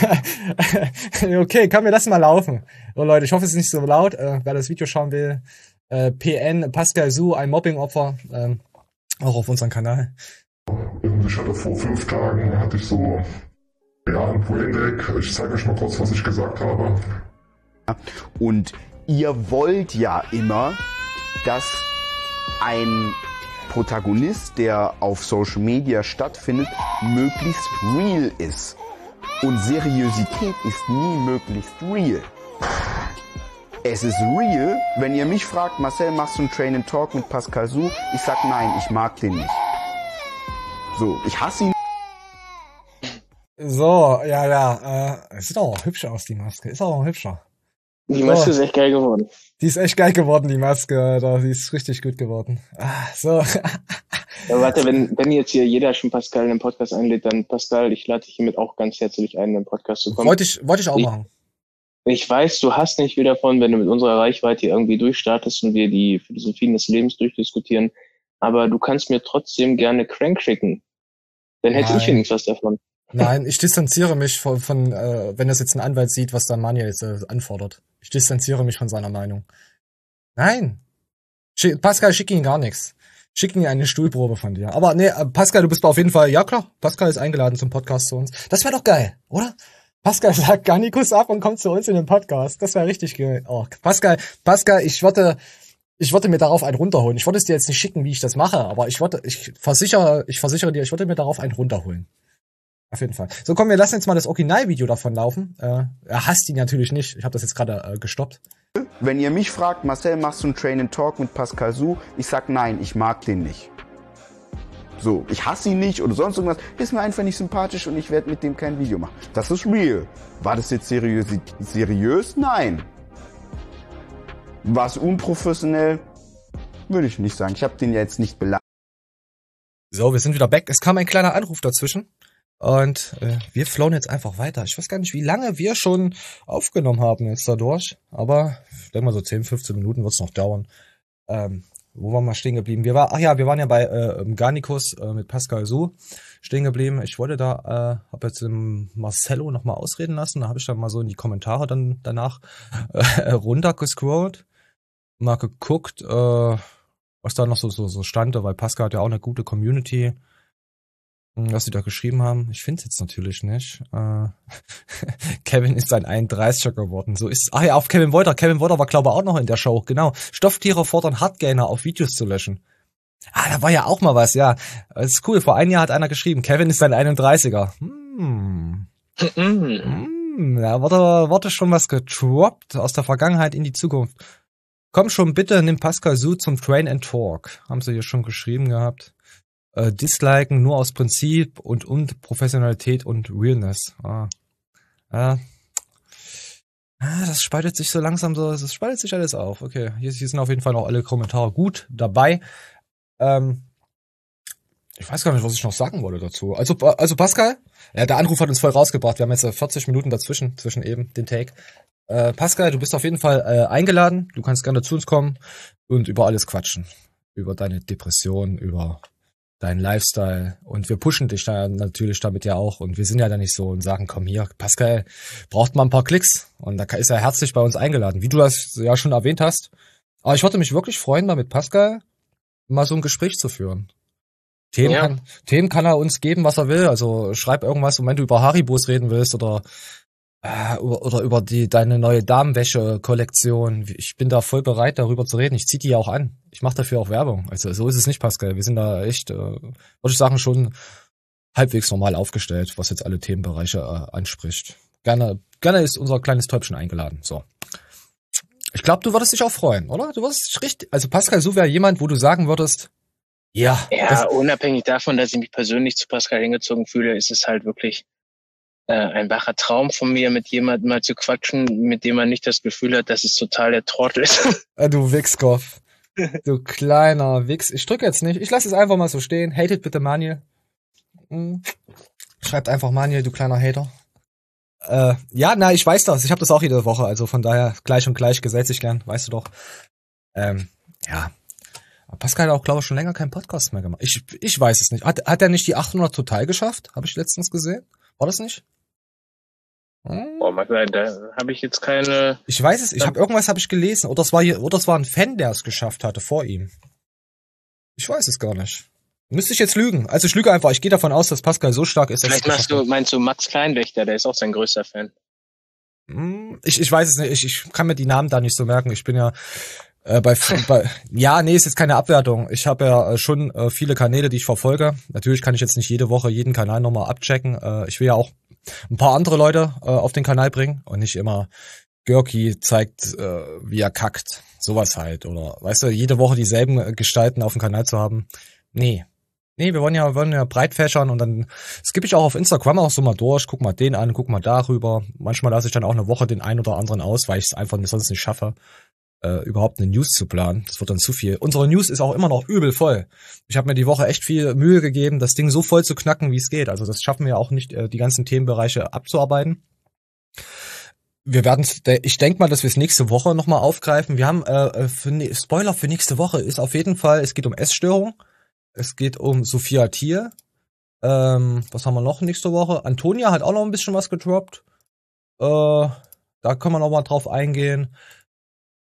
Okay, kann mir das mal laufen. So Leute, ich hoffe, es ist nicht so laut. Äh, wer das Video schauen will, äh, P N, Pascal Su, ein Mobbing-Opfer, ähm, auch auf unserem Kanal. Ich hatte vor fünf Tagen, hatte ich so, ja, ein Braindeck. Ich zeige euch mal kurz, was ich gesagt habe. Und ihr wollt ja immer, dass ein Protagonist, der auf Social Media stattfindet, möglichst real ist. Und Seriosität ist nie möglichst real. Es ist real, wenn ihr mich fragt, Marcel, machst du einen Train and Talk mit Pascal Su? Ich sag nein, ich mag den nicht. So, ich hasse ihn. So, ja, ja, äh, es sieht auch hübsch aus, die Maske. Ist auch hübscher. Die Maske oh. ist echt geil geworden. Die ist echt geil geworden, die Maske, Alter. Die ist richtig gut geworden. Ah, so. Ja, warte, wenn, wenn jetzt hier jeder schon Pascal in den Podcast einlädt, dann Pascal, ich lade dich hiermit auch ganz herzlich ein, in den Podcast zu kommen. Wollte ich, wollte ich auch ich, machen. Ich weiß, du hast nicht viel davon, wenn du mit unserer Reichweite irgendwie durchstartest und wir die Philosophien des Lebens durchdiskutieren, aber du kannst mir trotzdem gerne Crank schicken. Dann hätte Nein. ich wenigstens was davon. Nein, ich distanziere mich von, von äh, wenn das jetzt ein Anwalt sieht, was da Manuel jetzt äh, anfordert. Ich distanziere mich von seiner Meinung. Nein. Schick, Pascal, schick ihn gar nichts. Schicken mir eine Stuhlprobe von dir. Aber nee, Pascal, du bist auf jeden Fall, ja klar, Pascal ist eingeladen zum Podcast zu uns. Das wäre doch geil, oder? Pascal sagt Garnikus ab und kommt zu uns in den Podcast. Das wäre richtig geil. Oh, Pascal, Pascal, ich würde, ich würde mir darauf einen runterholen. Ich würde es dir jetzt nicht schicken, wie ich das mache, aber ich würde, ich versichere, ich versichere dir, ich würde mir darauf einen runterholen. Auf jeden Fall. So, komm, wir lassen jetzt mal das Originalvideo davon laufen. Äh, er hasst ihn natürlich nicht. Ich habe das jetzt gerade äh, gestoppt. Wenn ihr mich fragt, Marcel, machst du einen Train and Talk mit Pascal Su? Ich sag nein, ich mag den nicht. So, ich hasse ihn nicht oder sonst irgendwas. Ist mir einfach nicht sympathisch und ich werde mit dem kein Video machen. Das ist real. War das jetzt seriös? seriös? Nein. War es unprofessionell? Würde ich nicht sagen. Ich habe den ja jetzt nicht beleidigt. So, wir sind wieder back. Es kam ein kleiner Anruf dazwischen. Und äh, wir flowen jetzt einfach weiter. Ich weiß gar nicht, wie lange wir schon aufgenommen haben jetzt dadurch. Aber ich denke mal so zehn, fünfzehn Minuten wird es noch dauern. Ähm, wo waren wir stehen geblieben? Wir war, ach ja, wir waren ja bei äh, Garnikus äh, mit Pascal Su stehen geblieben. Ich wollte da, äh, habe jetzt den Marcello nochmal ausreden lassen. Da habe ich dann mal so in die Kommentare dann danach äh, runtergescrollt. Mal geguckt, äh, was da noch so, so, so stand. Weil Pascal hat ja auch eine gute Community. Was sie da geschrieben haben. Ich finde es jetzt natürlich nicht. Äh, Kevin ist ein einunddreißiger geworden. So ist. Ach ja, auf Kevin Wolter. Kevin Wolter war, glaube ich, auch noch in der Show. Genau. Stofftiere fordern Hardgainer auf Videos zu löschen. Ah, da war ja auch mal was, ja. Das ist cool. Vor einem Jahr hat einer geschrieben, Kevin ist ein einunddreißiger. Hm. hm. Da wurde, wurde schon was getroppt aus der Vergangenheit in die Zukunft. Komm schon bitte, nimm Pascal Su zum Train and Talk. Haben sie hier schon geschrieben gehabt. Äh, disliken nur aus Prinzip und und Professionalität und Realness. Ah. Ah. Ah, das spaltet sich so langsam so, das spaltet sich alles auf. Okay, hier, hier sind auf jeden Fall noch alle Kommentare gut dabei. Ähm, ich weiß gar nicht, was ich noch sagen wollte dazu. Also, also Pascal, ja, der Anruf hat uns voll rausgebracht. Wir haben jetzt vierzig Minuten dazwischen, zwischen eben den Take. Äh, Pascal, du bist auf jeden Fall äh, eingeladen. Du kannst gerne zu uns kommen und über alles quatschen. Über deine Depression, über dein Lifestyle, und wir pushen dich da natürlich damit ja auch, und wir sind ja da nicht so und sagen, komm hier, Pascal braucht mal ein paar Klicks, und da ist er herzlich bei uns eingeladen, wie du das ja schon erwähnt hast. Aber ich würde mich wirklich freuen, mal mit Pascal mal so ein Gespräch zu führen. Themen, ja. kann, Themen kann er uns geben, was er will, also schreib irgendwas, und wenn du über Haribos reden willst oder äh, oder über die deine neue Damenwäsche-Kollektion, ich bin da voll bereit, darüber zu reden. Ich zieh die ja auch an. Ich mache dafür auch Werbung. Also so ist es nicht, Pascal. Wir sind da echt, äh, würde ich sagen, schon halbwegs normal aufgestellt, was jetzt alle Themenbereiche äh, anspricht. Gerne, gerne ist unser kleines Täubchen eingeladen. So. Ich glaube, du würdest dich auch freuen, oder? Du würdest dich richtig, also Pascal Su wäre jemand, wo du sagen würdest, ja. Ja, unabhängig davon, dass ich mich persönlich zu Pascal hingezogen fühle, ist es halt wirklich äh, ein wacher Traum von mir, mit jemandem mal zu quatschen, mit dem man nicht das Gefühl hat, dass es total der Trottel ist. Du Wichskopf. Du kleiner Wichs. Ich drücke jetzt nicht. Ich lasse es einfach mal so stehen. Hatet bitte Maniel. Hm. Schreibt einfach Maniel, du kleiner Hater. Äh, ja, na, ich weiß das. Ich habe das auch jede Woche. Also von daher, gleich und gleich gesellt sich gern. Weißt du doch. Ähm, ja. Pascal hat auch, glaube ich, schon länger keinen Podcast mehr gemacht. Ich, ich weiß es nicht. Hat, hat er nicht die achthundert total geschafft? Habe ich letztens gesehen. War das nicht? Hm? Oh, mag sein, da habe ich jetzt keine... Ich weiß es, ich habe irgendwas habe ich gelesen. Oder es war hier, oder es war ein Fan, der es geschafft hatte vor ihm. Ich weiß es gar nicht. Müsste ich jetzt lügen. Also ich lüge einfach. Ich gehe davon aus, dass Pascal so stark ist. Vielleicht machst du, meinst du Max Kleinwächter, der ist auch sein größter Fan. Ich, ich weiß es nicht. Ich, ich kann mir die Namen da nicht so merken. Ich bin ja äh, bei, bei... Ja, nee, ist jetzt keine Abwertung. Ich habe ja äh, schon äh, viele Kanäle, die ich verfolge. Natürlich kann ich jetzt nicht jede Woche jeden Kanal nochmal abchecken. Äh, ich will ja auch ein paar andere Leute äh, auf den Kanal bringen und nicht immer Görki zeigt, äh, wie er kackt. Sowas halt. Oder, weißt du, jede Woche dieselben äh, Gestalten auf dem Kanal zu haben. Nee. Nee, wir wollen ja, wollen ja breit fächern, und dann skippe ich auch auf Instagram auch so mal durch, guck mal den an, guck mal darüber. Manchmal lasse ich dann auch eine Woche den einen oder anderen aus, weil ich es einfach sonst nicht schaffe, äh, überhaupt eine News zu planen. Das wird dann zu viel. Unsere News ist auch immer noch übel voll. Ich habe mir die Woche echt viel Mühe gegeben, das Ding so voll zu knacken, wie es geht. Also das schaffen wir auch nicht, äh, die ganzen Themenbereiche abzuarbeiten. Wir werden, ich denke mal, dass wir es nächste Woche nochmal aufgreifen. Wir haben, äh, für, Spoiler für nächste Woche ist auf jeden Fall, es geht um Essstörung. Es geht um Sophia Thiel. Ähm, was haben wir noch nächste Woche? Antonia hat auch noch ein bisschen was gedroppt. Äh, da können wir noch mal drauf eingehen.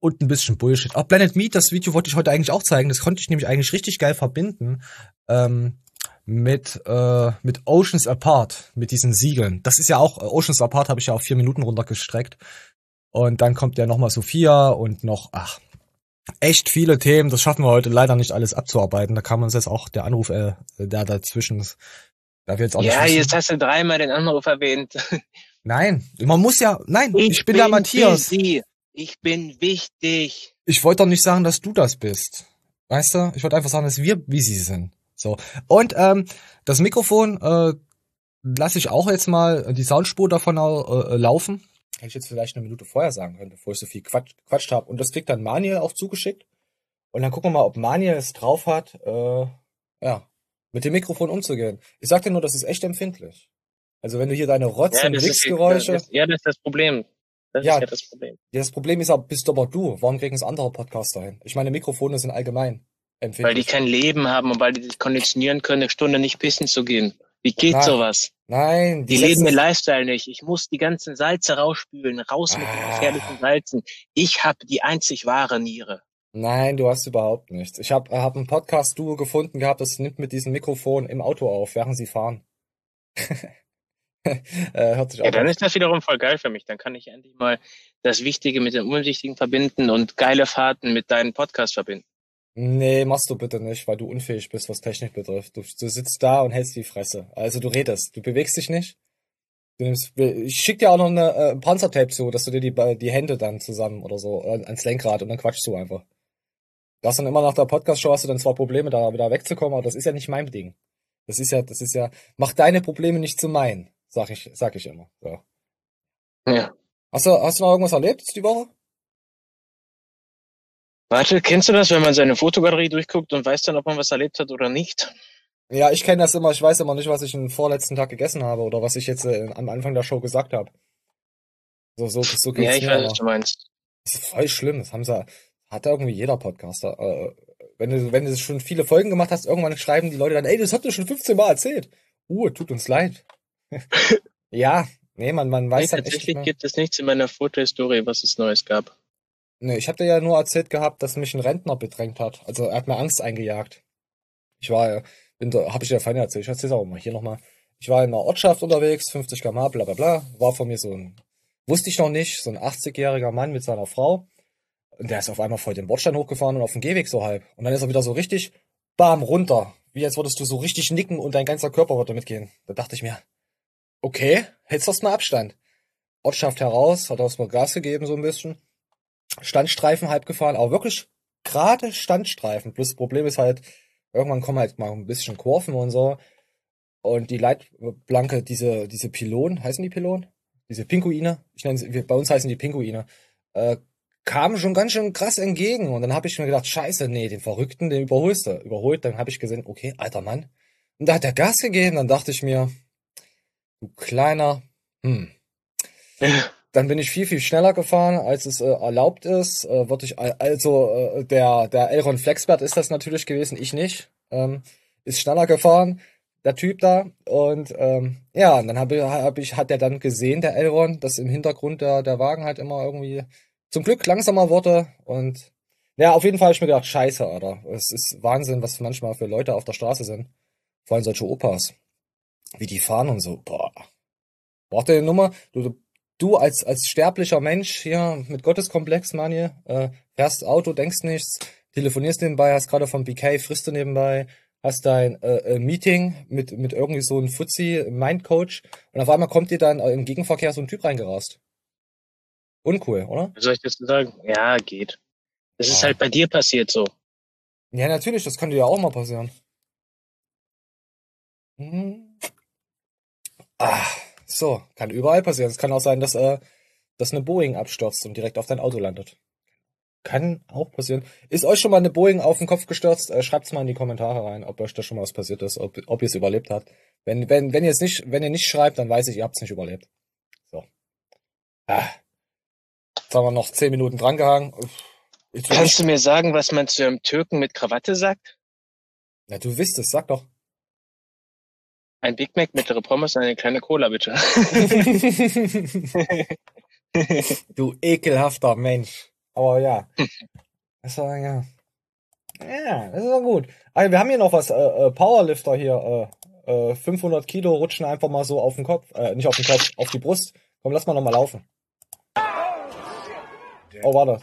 und ein bisschen Bullshit. Auch Planet Meat, das Video wollte ich heute eigentlich auch zeigen. Das konnte ich nämlich eigentlich richtig geil verbinden ähm, mit äh, mit Oceans Apart, mit diesen Siegeln. Das ist ja auch, Oceans Apart habe ich ja auf vier Minuten runtergestreckt. Und dann kommt ja nochmal Sophia und noch, ach, echt viele Themen. Das schaffen wir heute leider nicht alles abzuarbeiten. Da kam uns jetzt auch der Anruf, äh, der dazwischen ist. Da wir jetzt auch Ja, nicht jetzt hast du dreimal den Anruf erwähnt. Nein, man muss ja, nein, ich, Ich bin der bin Matthias. busy. Ich bin wichtig. Ich wollte doch nicht sagen, dass du das bist. Weißt du? Ich wollte einfach sagen, dass wir busy sind. So. Und ähm, das Mikrofon äh, lasse ich auch jetzt mal die Soundspur davon äh, laufen. Hätte ich jetzt vielleicht eine Minute vorher sagen können, bevor ich so viel Quatsch, Quatsch habe. Und das kriegt dann Maniel auch zugeschickt. Und dann gucken wir mal, ob Maniel es drauf hat, äh, ja, mit dem Mikrofon umzugehen. Ich sag dir nur, das ist echt empfindlich. Also wenn du hier deine Rotz- Ja, und das ist, Wichsgeräusche... das, ja, das ist das Problem. Das Ja. ist ja das Problem. Ja, das Problem ist aber, bist aber du. Warum kriegen es andere Podcaster hin? Ich meine, Mikrofone sind allgemein empfindlich. Weil die kein Leben haben und weil die sich konditionieren können, eine Stunde nicht pissen zu gehen. Wie geht Nein. sowas? Nein, Die, die leben den Lifestyle nicht. Ich muss die ganzen Salze rausspülen, raus mit Ah. den gefährlichen Salzen. Ich habe die einzig wahre Niere. Nein, du hast überhaupt nichts. Ich habe hab ein Podcast-Duo gefunden gehabt, das nimmt mit diesem Mikrofon im Auto auf, während sie fahren. äh, hört sich Ja, auch dann an. ist das wiederum voll geil für mich. Dann kann ich endlich mal das Wichtige mit dem Unwichtigen verbinden und geile Fahrten mit deinem Podcast verbinden. Nee, machst du bitte nicht, weil du unfähig bist, was Technik betrifft. Du, du sitzt da und hältst die Fresse. Also du redest, du bewegst dich nicht. Du nimmst, ich schick dir auch noch eine äh, Panzertape zu, dass du dir die, die Hände dann zusammen oder so äh, ans Lenkrad und dann quatschst du einfach. Das dann immer nach der Podcast-Show hast du dann zwar Probleme, da wieder wegzukommen, aber das ist ja nicht mein Ding. Das ist ja, das ist ja, mach deine Probleme nicht zu meinen, sag ich, sag ich immer. So. Ja. Hast du, hast du noch irgendwas erlebt die Woche? Warte, kennst du das, wenn man seine Fotogalerie durchguckt und weiß dann, ob man was erlebt hat oder nicht? Ja, ich kenne das immer. Ich weiß immer nicht, was ich den vorletzten Tag gegessen habe oder was ich jetzt äh, am Anfang der Show gesagt habe. So, so, so geht's Ja, ich mir weiß, immer. was du meinst. Das ist voll schlimm. Das haben sie, hat ja irgendwie jeder Podcaster. Äh, wenn du, wenn du schon viele Folgen gemacht hast, irgendwann schreiben die Leute dann, ey, das habt ihr schon fünfzehn Mal erzählt. Uh, tut uns leid. Ja, nee, man, man weiß Nee, dann echt nicht tatsächlich mehr. gibt es nichts in meiner Fotohistorie, was es Neues gab. Nee, ich hab dir ja nur erzählt gehabt, dass mich ein Rentner bedrängt hat. Also er hat mir Angst eingejagt. Ich war, äh, bin da, hab ich dir ja vorhin erzählt, ich erzähl's auch mal hier nochmal. Ich war in einer Ortschaft unterwegs, fünfzig Kilometer pro Stunde, bla bla bla. War von mir so ein, wusste ich noch nicht, so ein achtzigjähriger Mann mit seiner Frau. Und der ist auf einmal voll den Bordstein hochgefahren und auf den Gehweg so halb. Und dann ist er wieder so richtig, bam, runter. Wie als würdest du so richtig nicken und dein ganzer Körper würde mitgehen. Da dachte ich mir, okay, hältst du mal Abstand. Ortschaft heraus, hat er erstmal Gas gegeben so ein bisschen. Standstreifen halb gefahren, aber wirklich gerade Standstreifen. Plus das Problem ist halt, irgendwann kommen halt mal ein bisschen Kurven und so. Und die Leitplanke, diese, diese Pylonen, heißen die Pylonen? Diese Pinguine, ich nenne sie, bei uns heißen die Pinguine, äh, kamen schon ganz schön krass entgegen. Und dann habe ich mir gedacht, scheiße, nee, den Verrückten, den überholst du. Überholt, dann habe ich gesehen, okay, alter Mann. Und da hat er Gas gegeben, dann dachte ich mir, du kleiner, hm. Dann bin ich viel, viel schneller gefahren, als es äh, erlaubt ist. Äh, würde ich, also äh, der der Elron Flexbert ist das natürlich gewesen, ich nicht. Ähm, ist schneller gefahren, der Typ da. Und ähm, ja, und dann habe hab ich, hat er dann gesehen, der Elron, dass im Hintergrund der, der Wagen halt immer irgendwie zum Glück langsamer wurde. Und ja, auf jeden Fall habe ich mir gedacht, scheiße, Alter. Es ist Wahnsinn, was manchmal für Leute auf der Straße sind. Vor allem solche Opas. Wie die fahren und so. Boah. Braucht ihr die Nummer? Du, du Du als als sterblicher Mensch hier mit Gotteskomplex, Manje, äh, fährst Auto, denkst nichts, telefonierst nebenbei, hast gerade vom B K, frisst du nebenbei, hast dein äh, äh, Meeting mit mit irgendwie so einem Fuzzi Mindcoach und auf einmal kommt dir dann äh, im Gegenverkehr so ein Typ reingerast. Uncool, oder? Was soll ich dazu sagen? Ja, geht. Das ist halt bei dir passiert so. Ja, natürlich, das kann dir ja auch mal passieren. Hm. Ah. So, kann überall passieren. Es kann auch sein, dass, äh, dass eine Boeing abstürzt und direkt auf dein Auto landet. Kann auch passieren. Ist euch schon mal eine Boeing auf den Kopf gestürzt? Äh, schreibt's mal in die Kommentare rein, ob euch da schon mal was passiert ist, ob, ob ihr es überlebt habt. Wenn, wenn, wenn ihr es nicht, wenn ihr nicht schreibt, dann weiß ich, ihr habt's nicht überlebt. So. Ah. Jetzt haben wir noch zehn Minuten drangehangen. Jetzt will Kannst ich- du mir sagen, was man zu einem Türken mit Krawatte sagt? Ja, du wisst es, sag doch. Ein Big Mac, mittlere Pommes und eine kleine Cola, bitte. Du ekelhafter Mensch. Aber ja. Das war, ja. Ja, das ist doch gut. Also wir haben hier noch was, äh, äh, Powerlifter hier, äh, äh, fünfhundert Kilo rutschen einfach mal so auf den Kopf, äh, nicht auf den Kopf, auf die Brust. Komm, lass mal noch mal laufen. Oh, warte.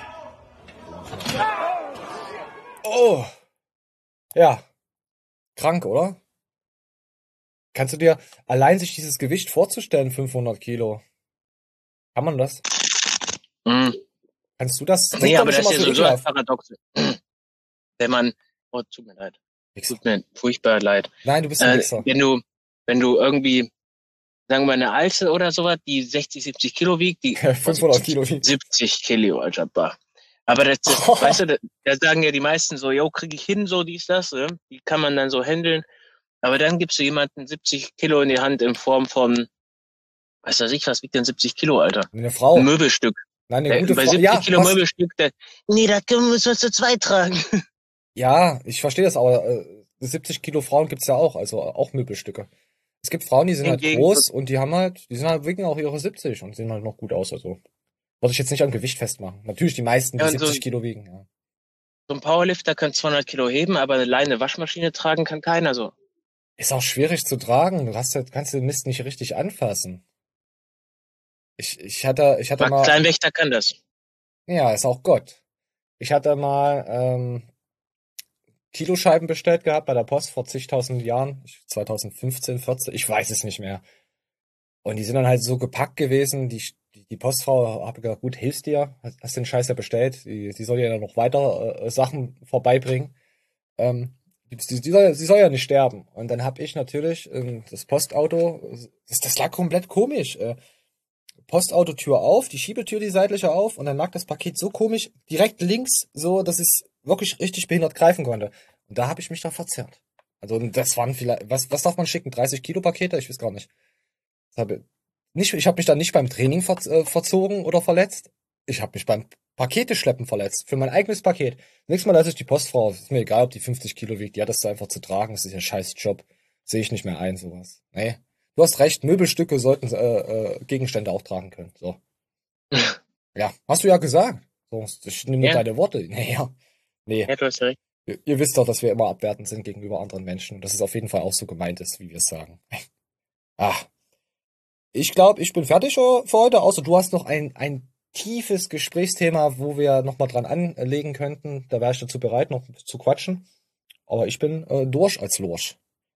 Oh. Ja. Krank, oder? Kannst du dir allein sich dieses Gewicht vorzustellen, fünfhundert Kilo? Kann man das? Mhm. Kannst du das? Nee, aber das ist ja so so ein Paradox. Wenn man, oh, tut mir leid. Tut mir furchtbar leid. Nein, du bist ein äh, Wichser. Wenn du, wenn du irgendwie, sagen wir eine Alte oder sowas, die sechzig, siebzig Kilo wiegt, die fünfhundert Kilo wiegt. siebzig Kilo, Alter, bah. Aber das, das weißt du, da, da sagen ja die meisten so, yo, krieg ich hin, so dies, das, ne? Die kann man dann so handeln. Aber dann gibst du jemanden siebzig Kilo in die Hand in Form von, weiß weiß ich, was wiegt denn siebzig Kilo, Alter? Eine Frau. Ein Möbelstück. Nein, eine Der, gute bei Frau. siebzig Ja, Kilo was- Möbelstück, der, nee, da müssen wir zu zweit tragen. Ja, ich verstehe das, aber äh, siebzig Kilo Frauen gibt's ja auch, also auch Möbelstücke. Es gibt Frauen, die sind halt Hingegen- groß und die haben halt, die sind halt wiegen auch ihre siebzig und sehen halt noch gut aus, also. Würde ich jetzt nicht am Gewicht festmachen. Natürlich die meisten, die Ja, und so- siebzig Kilo wiegen, ja. So ein Powerlifter kann zweihundert Kilo heben, aber eine alleine Waschmaschine tragen kann keiner so. Ist auch schwierig zu tragen. Du hast, ja- kannst den Mist nicht richtig anfassen. Ich, ich hatte, ich hatte Aber mal. Kleinwächter kann das. Ja, ist auch Gott. Ich hatte mal ähm, Kiloscheiben bestellt gehabt bei der Post vor zigtausend Jahren. Ich- zweitausendfünfzehn, vierzehn, ich weiß es nicht mehr. Und die sind dann halt so gepackt gewesen. Die, die, die Postfrau hat gesagt, gut, hilfst dir, hast, hast den Scheiß ja bestellt. Die, die soll dir dann noch weiter äh, Sachen vorbeibringen. Ähm, die, die, die soll, sie soll ja nicht sterben. Und dann habe ich natürlich ähm, das Postauto, das, das lag komplett komisch. Äh, Postautotür auf, die Schiebetür die seitliche auf und dann lag das Paket so komisch direkt links, so dass ich es wirklich richtig behindert greifen konnte. Und da habe ich mich dann verzerrt. Also das waren vielleicht, was, was darf man schicken? dreißig Kilo Pakete? Ich weiß gar nicht. Das habe nicht, ich habe mich dann nicht beim Training ver, äh, verzogen oder verletzt. Ich habe mich beim Pakete schleppen verletzt. Für mein eigenes Paket. Nächstes Mal lasse ich die Postfrau. Ist mir egal, ob die fünfzig Kilo wiegt. Die hat das da einfach zu tragen. Das ist ja ein scheiß Job. Sehe ich nicht mehr ein, sowas. Nee. Du hast recht, Möbelstücke sollten äh, äh, Gegenstände auch tragen können. So. Ja, hast du ja gesagt. So, ich nehme nur Ja. deine Worte. Naja. Nee. Ja, du hast recht. Ihr, ihr wisst doch, dass wir immer abwertend sind gegenüber anderen Menschen. Und dass es auf jeden Fall auch so gemeint ist, wie wir es sagen. Ah. Ich glaube, ich bin fertig für für heute, außer du hast noch ein, ein tiefes Gesprächsthema, wo wir nochmal dran anlegen könnten. Da wäre ich dazu bereit, noch zu quatschen. Aber ich bin äh, durch als Lorsch.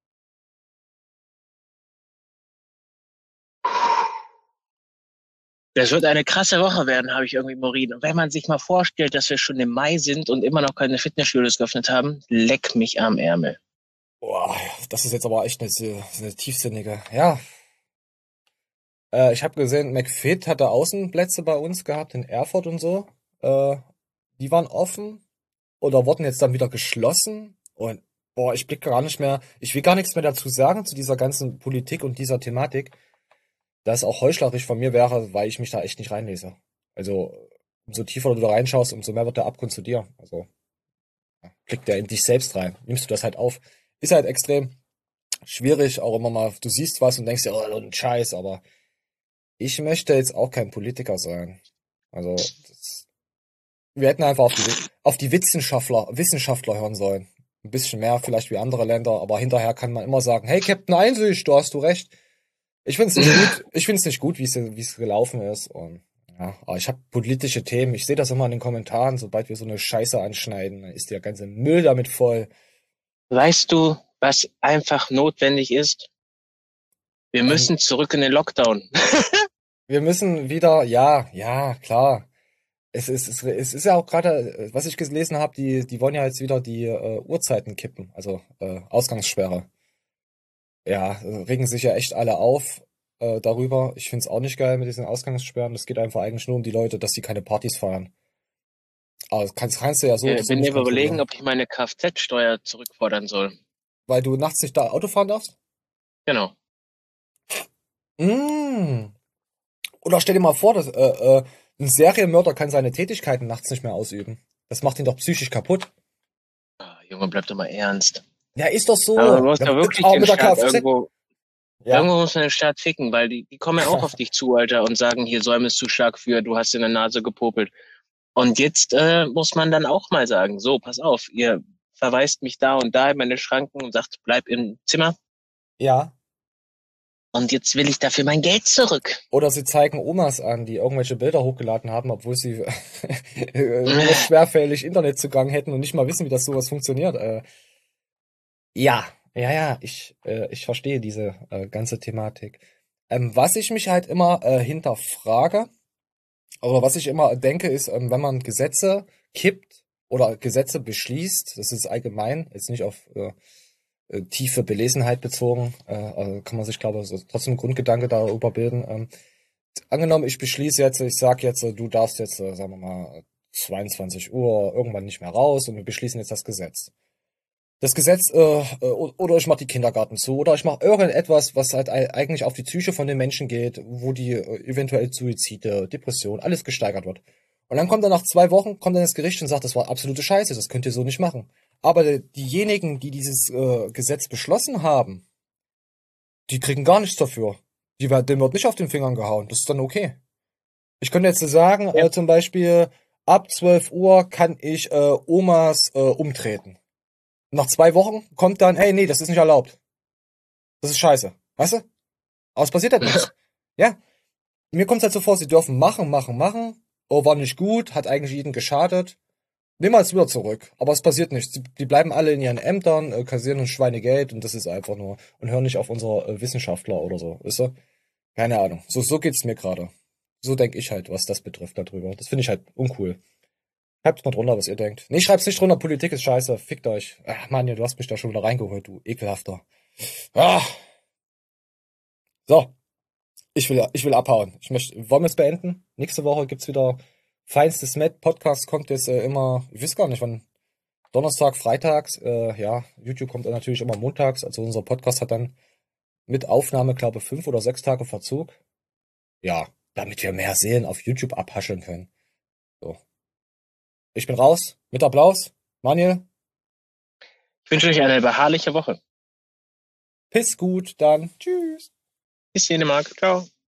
Das wird eine krasse Woche werden, habe ich irgendwie Morin. Und wenn man sich mal vorstellt, dass wir schon im Mai sind und immer noch keine Fitnessstudios geöffnet haben, leck mich am Ärmel. Boah, das ist jetzt aber echt eine, eine tiefsinnige. Ja. Äh, ich habe gesehen, McFit hatte Außenplätze bei uns gehabt in Erfurt und so. Äh, die waren offen oder wurden jetzt dann wieder geschlossen. Und boah, ich blick gar nicht mehr. Ich will gar nichts mehr dazu sagen zu dieser ganzen Politik und dieser Thematik. Da es auch heuchlerisch von mir wäre, weil ich mich da echt nicht reinlese. Also, umso tiefer du da reinschaust, umso mehr wird der Abgrund zu dir. Also, ja, blickt der in dich selbst rein. Nimmst du das halt auf. Ist halt extrem schwierig, auch immer mal, du siehst was und denkst dir, oh, ein Scheiß, aber ich möchte jetzt auch kein Politiker sein. Also, das, wir hätten einfach auf die, auf die Wissenschaftler, Wissenschaftler hören sollen. Ein bisschen mehr vielleicht wie andere Länder, aber hinterher kann man immer sagen, hey, Captain Einsicht, du hast du recht. Ich find's nicht gut, ich find's nicht gut, wie es wie es gelaufen ist. Und ja, aber ich habe politische Themen. Ich sehe das immer in den Kommentaren, sobald wir so eine Scheiße anschneiden, dann ist der ganze Müll damit voll. Weißt du, was einfach notwendig ist? Wir müssen zurück in den Lockdown. Wir müssen wieder, ja, ja, klar. Es ist, es, es ist ja auch gerade, was ich gelesen habe, die, die wollen ja jetzt wieder die äh, Uhrzeiten kippen, also äh, Ausgangssperre. Ja, äh, regen sich ja echt alle auf äh, darüber. Ich find's auch nicht geil mit diesen Ausgangssperren. Das geht einfach eigentlich nur um die Leute, dass sie keine Partys feiern. Aber das kannst, kannst du ja so. Ich oder so bin nicht mir überlegen, kontrollieren. ob ich meine Kfz-Steuer zurückfordern soll. Weil du nachts nicht da Auto fahren darfst? Genau. Mm. Oder stell dir mal vor, dass, äh, äh, ein Serienmörder kann seine Tätigkeiten nachts nicht mehr ausüben. Das macht ihn doch psychisch kaputt. Ah, Junge, bleib doch mal ernst. Ja, ist doch so. Aber du musst Ja, doch wirklich auch den mit der Staat Kfz. irgendwo... Ja. Irgendwo muss man den Staat ficken, weil die, die kommen ja auch auf dich zu, Alter, und sagen, hier säumest du stark für, du hast in der Nase gepopelt. Und jetzt äh, muss man dann auch mal sagen, so, pass auf, ihr verweist mich da und da in meine Schranken und sagt, bleib im Zimmer. Ja. Und jetzt will ich dafür mein Geld zurück. Oder sie zeigen Omas an, die irgendwelche Bilder hochgeladen haben, obwohl sie nur schwerfällig Internetzugang hätten und nicht mal wissen, wie das sowas funktioniert. Äh, ja, ja, ja, ich, äh, ich verstehe diese äh, ganze Thematik. Ähm, was ich mich halt immer äh, hinterfrage, oder was ich immer denke, ist, ähm, wenn man Gesetze kippt oder Gesetze beschließt, das ist allgemein, jetzt nicht auf äh, äh, tiefe Belesenheit bezogen, äh, also kann man sich, glaube ich, so trotzdem einen Grundgedanke darüber bilden. Ähm, angenommen, ich beschließe jetzt, ich sag jetzt, du darfst jetzt, äh, sagen wir mal, zweiundzwanzig Uhr irgendwann nicht mehr raus und wir beschließen jetzt das Gesetz. Das Gesetz, äh, oder ich mache die Kindergarten zu, oder ich mache irgendetwas, was halt eigentlich auf die Psyche von den Menschen geht, wo die äh, eventuell Suizide, Depression, alles gesteigert wird. Und dann kommt dann nach zwei Wochen, kommt dann das Gericht und sagt, das war absolute Scheiße, das könnt ihr so nicht machen. Aber diejenigen, die dieses äh, Gesetz beschlossen haben, die kriegen gar nichts dafür. Die, dem wird nicht auf den Fingern gehauen, das ist dann okay. Ich könnte jetzt sagen, ja. äh, zum Beispiel, ab zwölf Uhr kann ich äh, Omas äh, umtreten. Nach zwei Wochen kommt dann, hey, nee, das ist nicht erlaubt. Das ist scheiße. Weißt du? Aber es passiert halt nichts. Ja. Mir kommt es halt so vor, sie dürfen machen, machen, machen. Oh, war nicht gut, hat eigentlich jeden geschadet. Nehmen wir es wieder zurück. Aber es passiert nichts. Die, die bleiben alle in ihren Ämtern, äh, kassieren uns Schweinegeld und das ist einfach nur. Und hören nicht auf unsere äh, Wissenschaftler oder so. Weißt du? Keine Ahnung. So, so geht's mir gerade. So denke ich halt, was das betrifft darüber. Das finde ich halt uncool. Schreibt mal drunter, was ihr denkt. Nee, schreibt's nicht drunter, Politik ist scheiße, fickt euch. Ach Mann, du hast mich da schon wieder reingeholt, du ekelhafter. Ah. So. Ich will, ich will abhauen. Ich möchte, wollen wir es beenden? Nächste Woche gibt's wieder feinstes Met. Podcast kommt jetzt äh, immer, ich weiß gar nicht wann. Donnerstag, freitags, äh, ja. YouTube kommt dann natürlich immer montags. Also unser Podcast hat dann mit Aufnahme, glaube ich, fünf oder sechs Tage Verzug. Ja, damit wir mehr Seelen auf YouTube abhascheln können. So. Ich bin raus. Mit Applaus. Manuel. Ich wünsche euch eine beharrliche Woche. Piss gut, dann. Tschüss. Bis Dänemark. Ciao.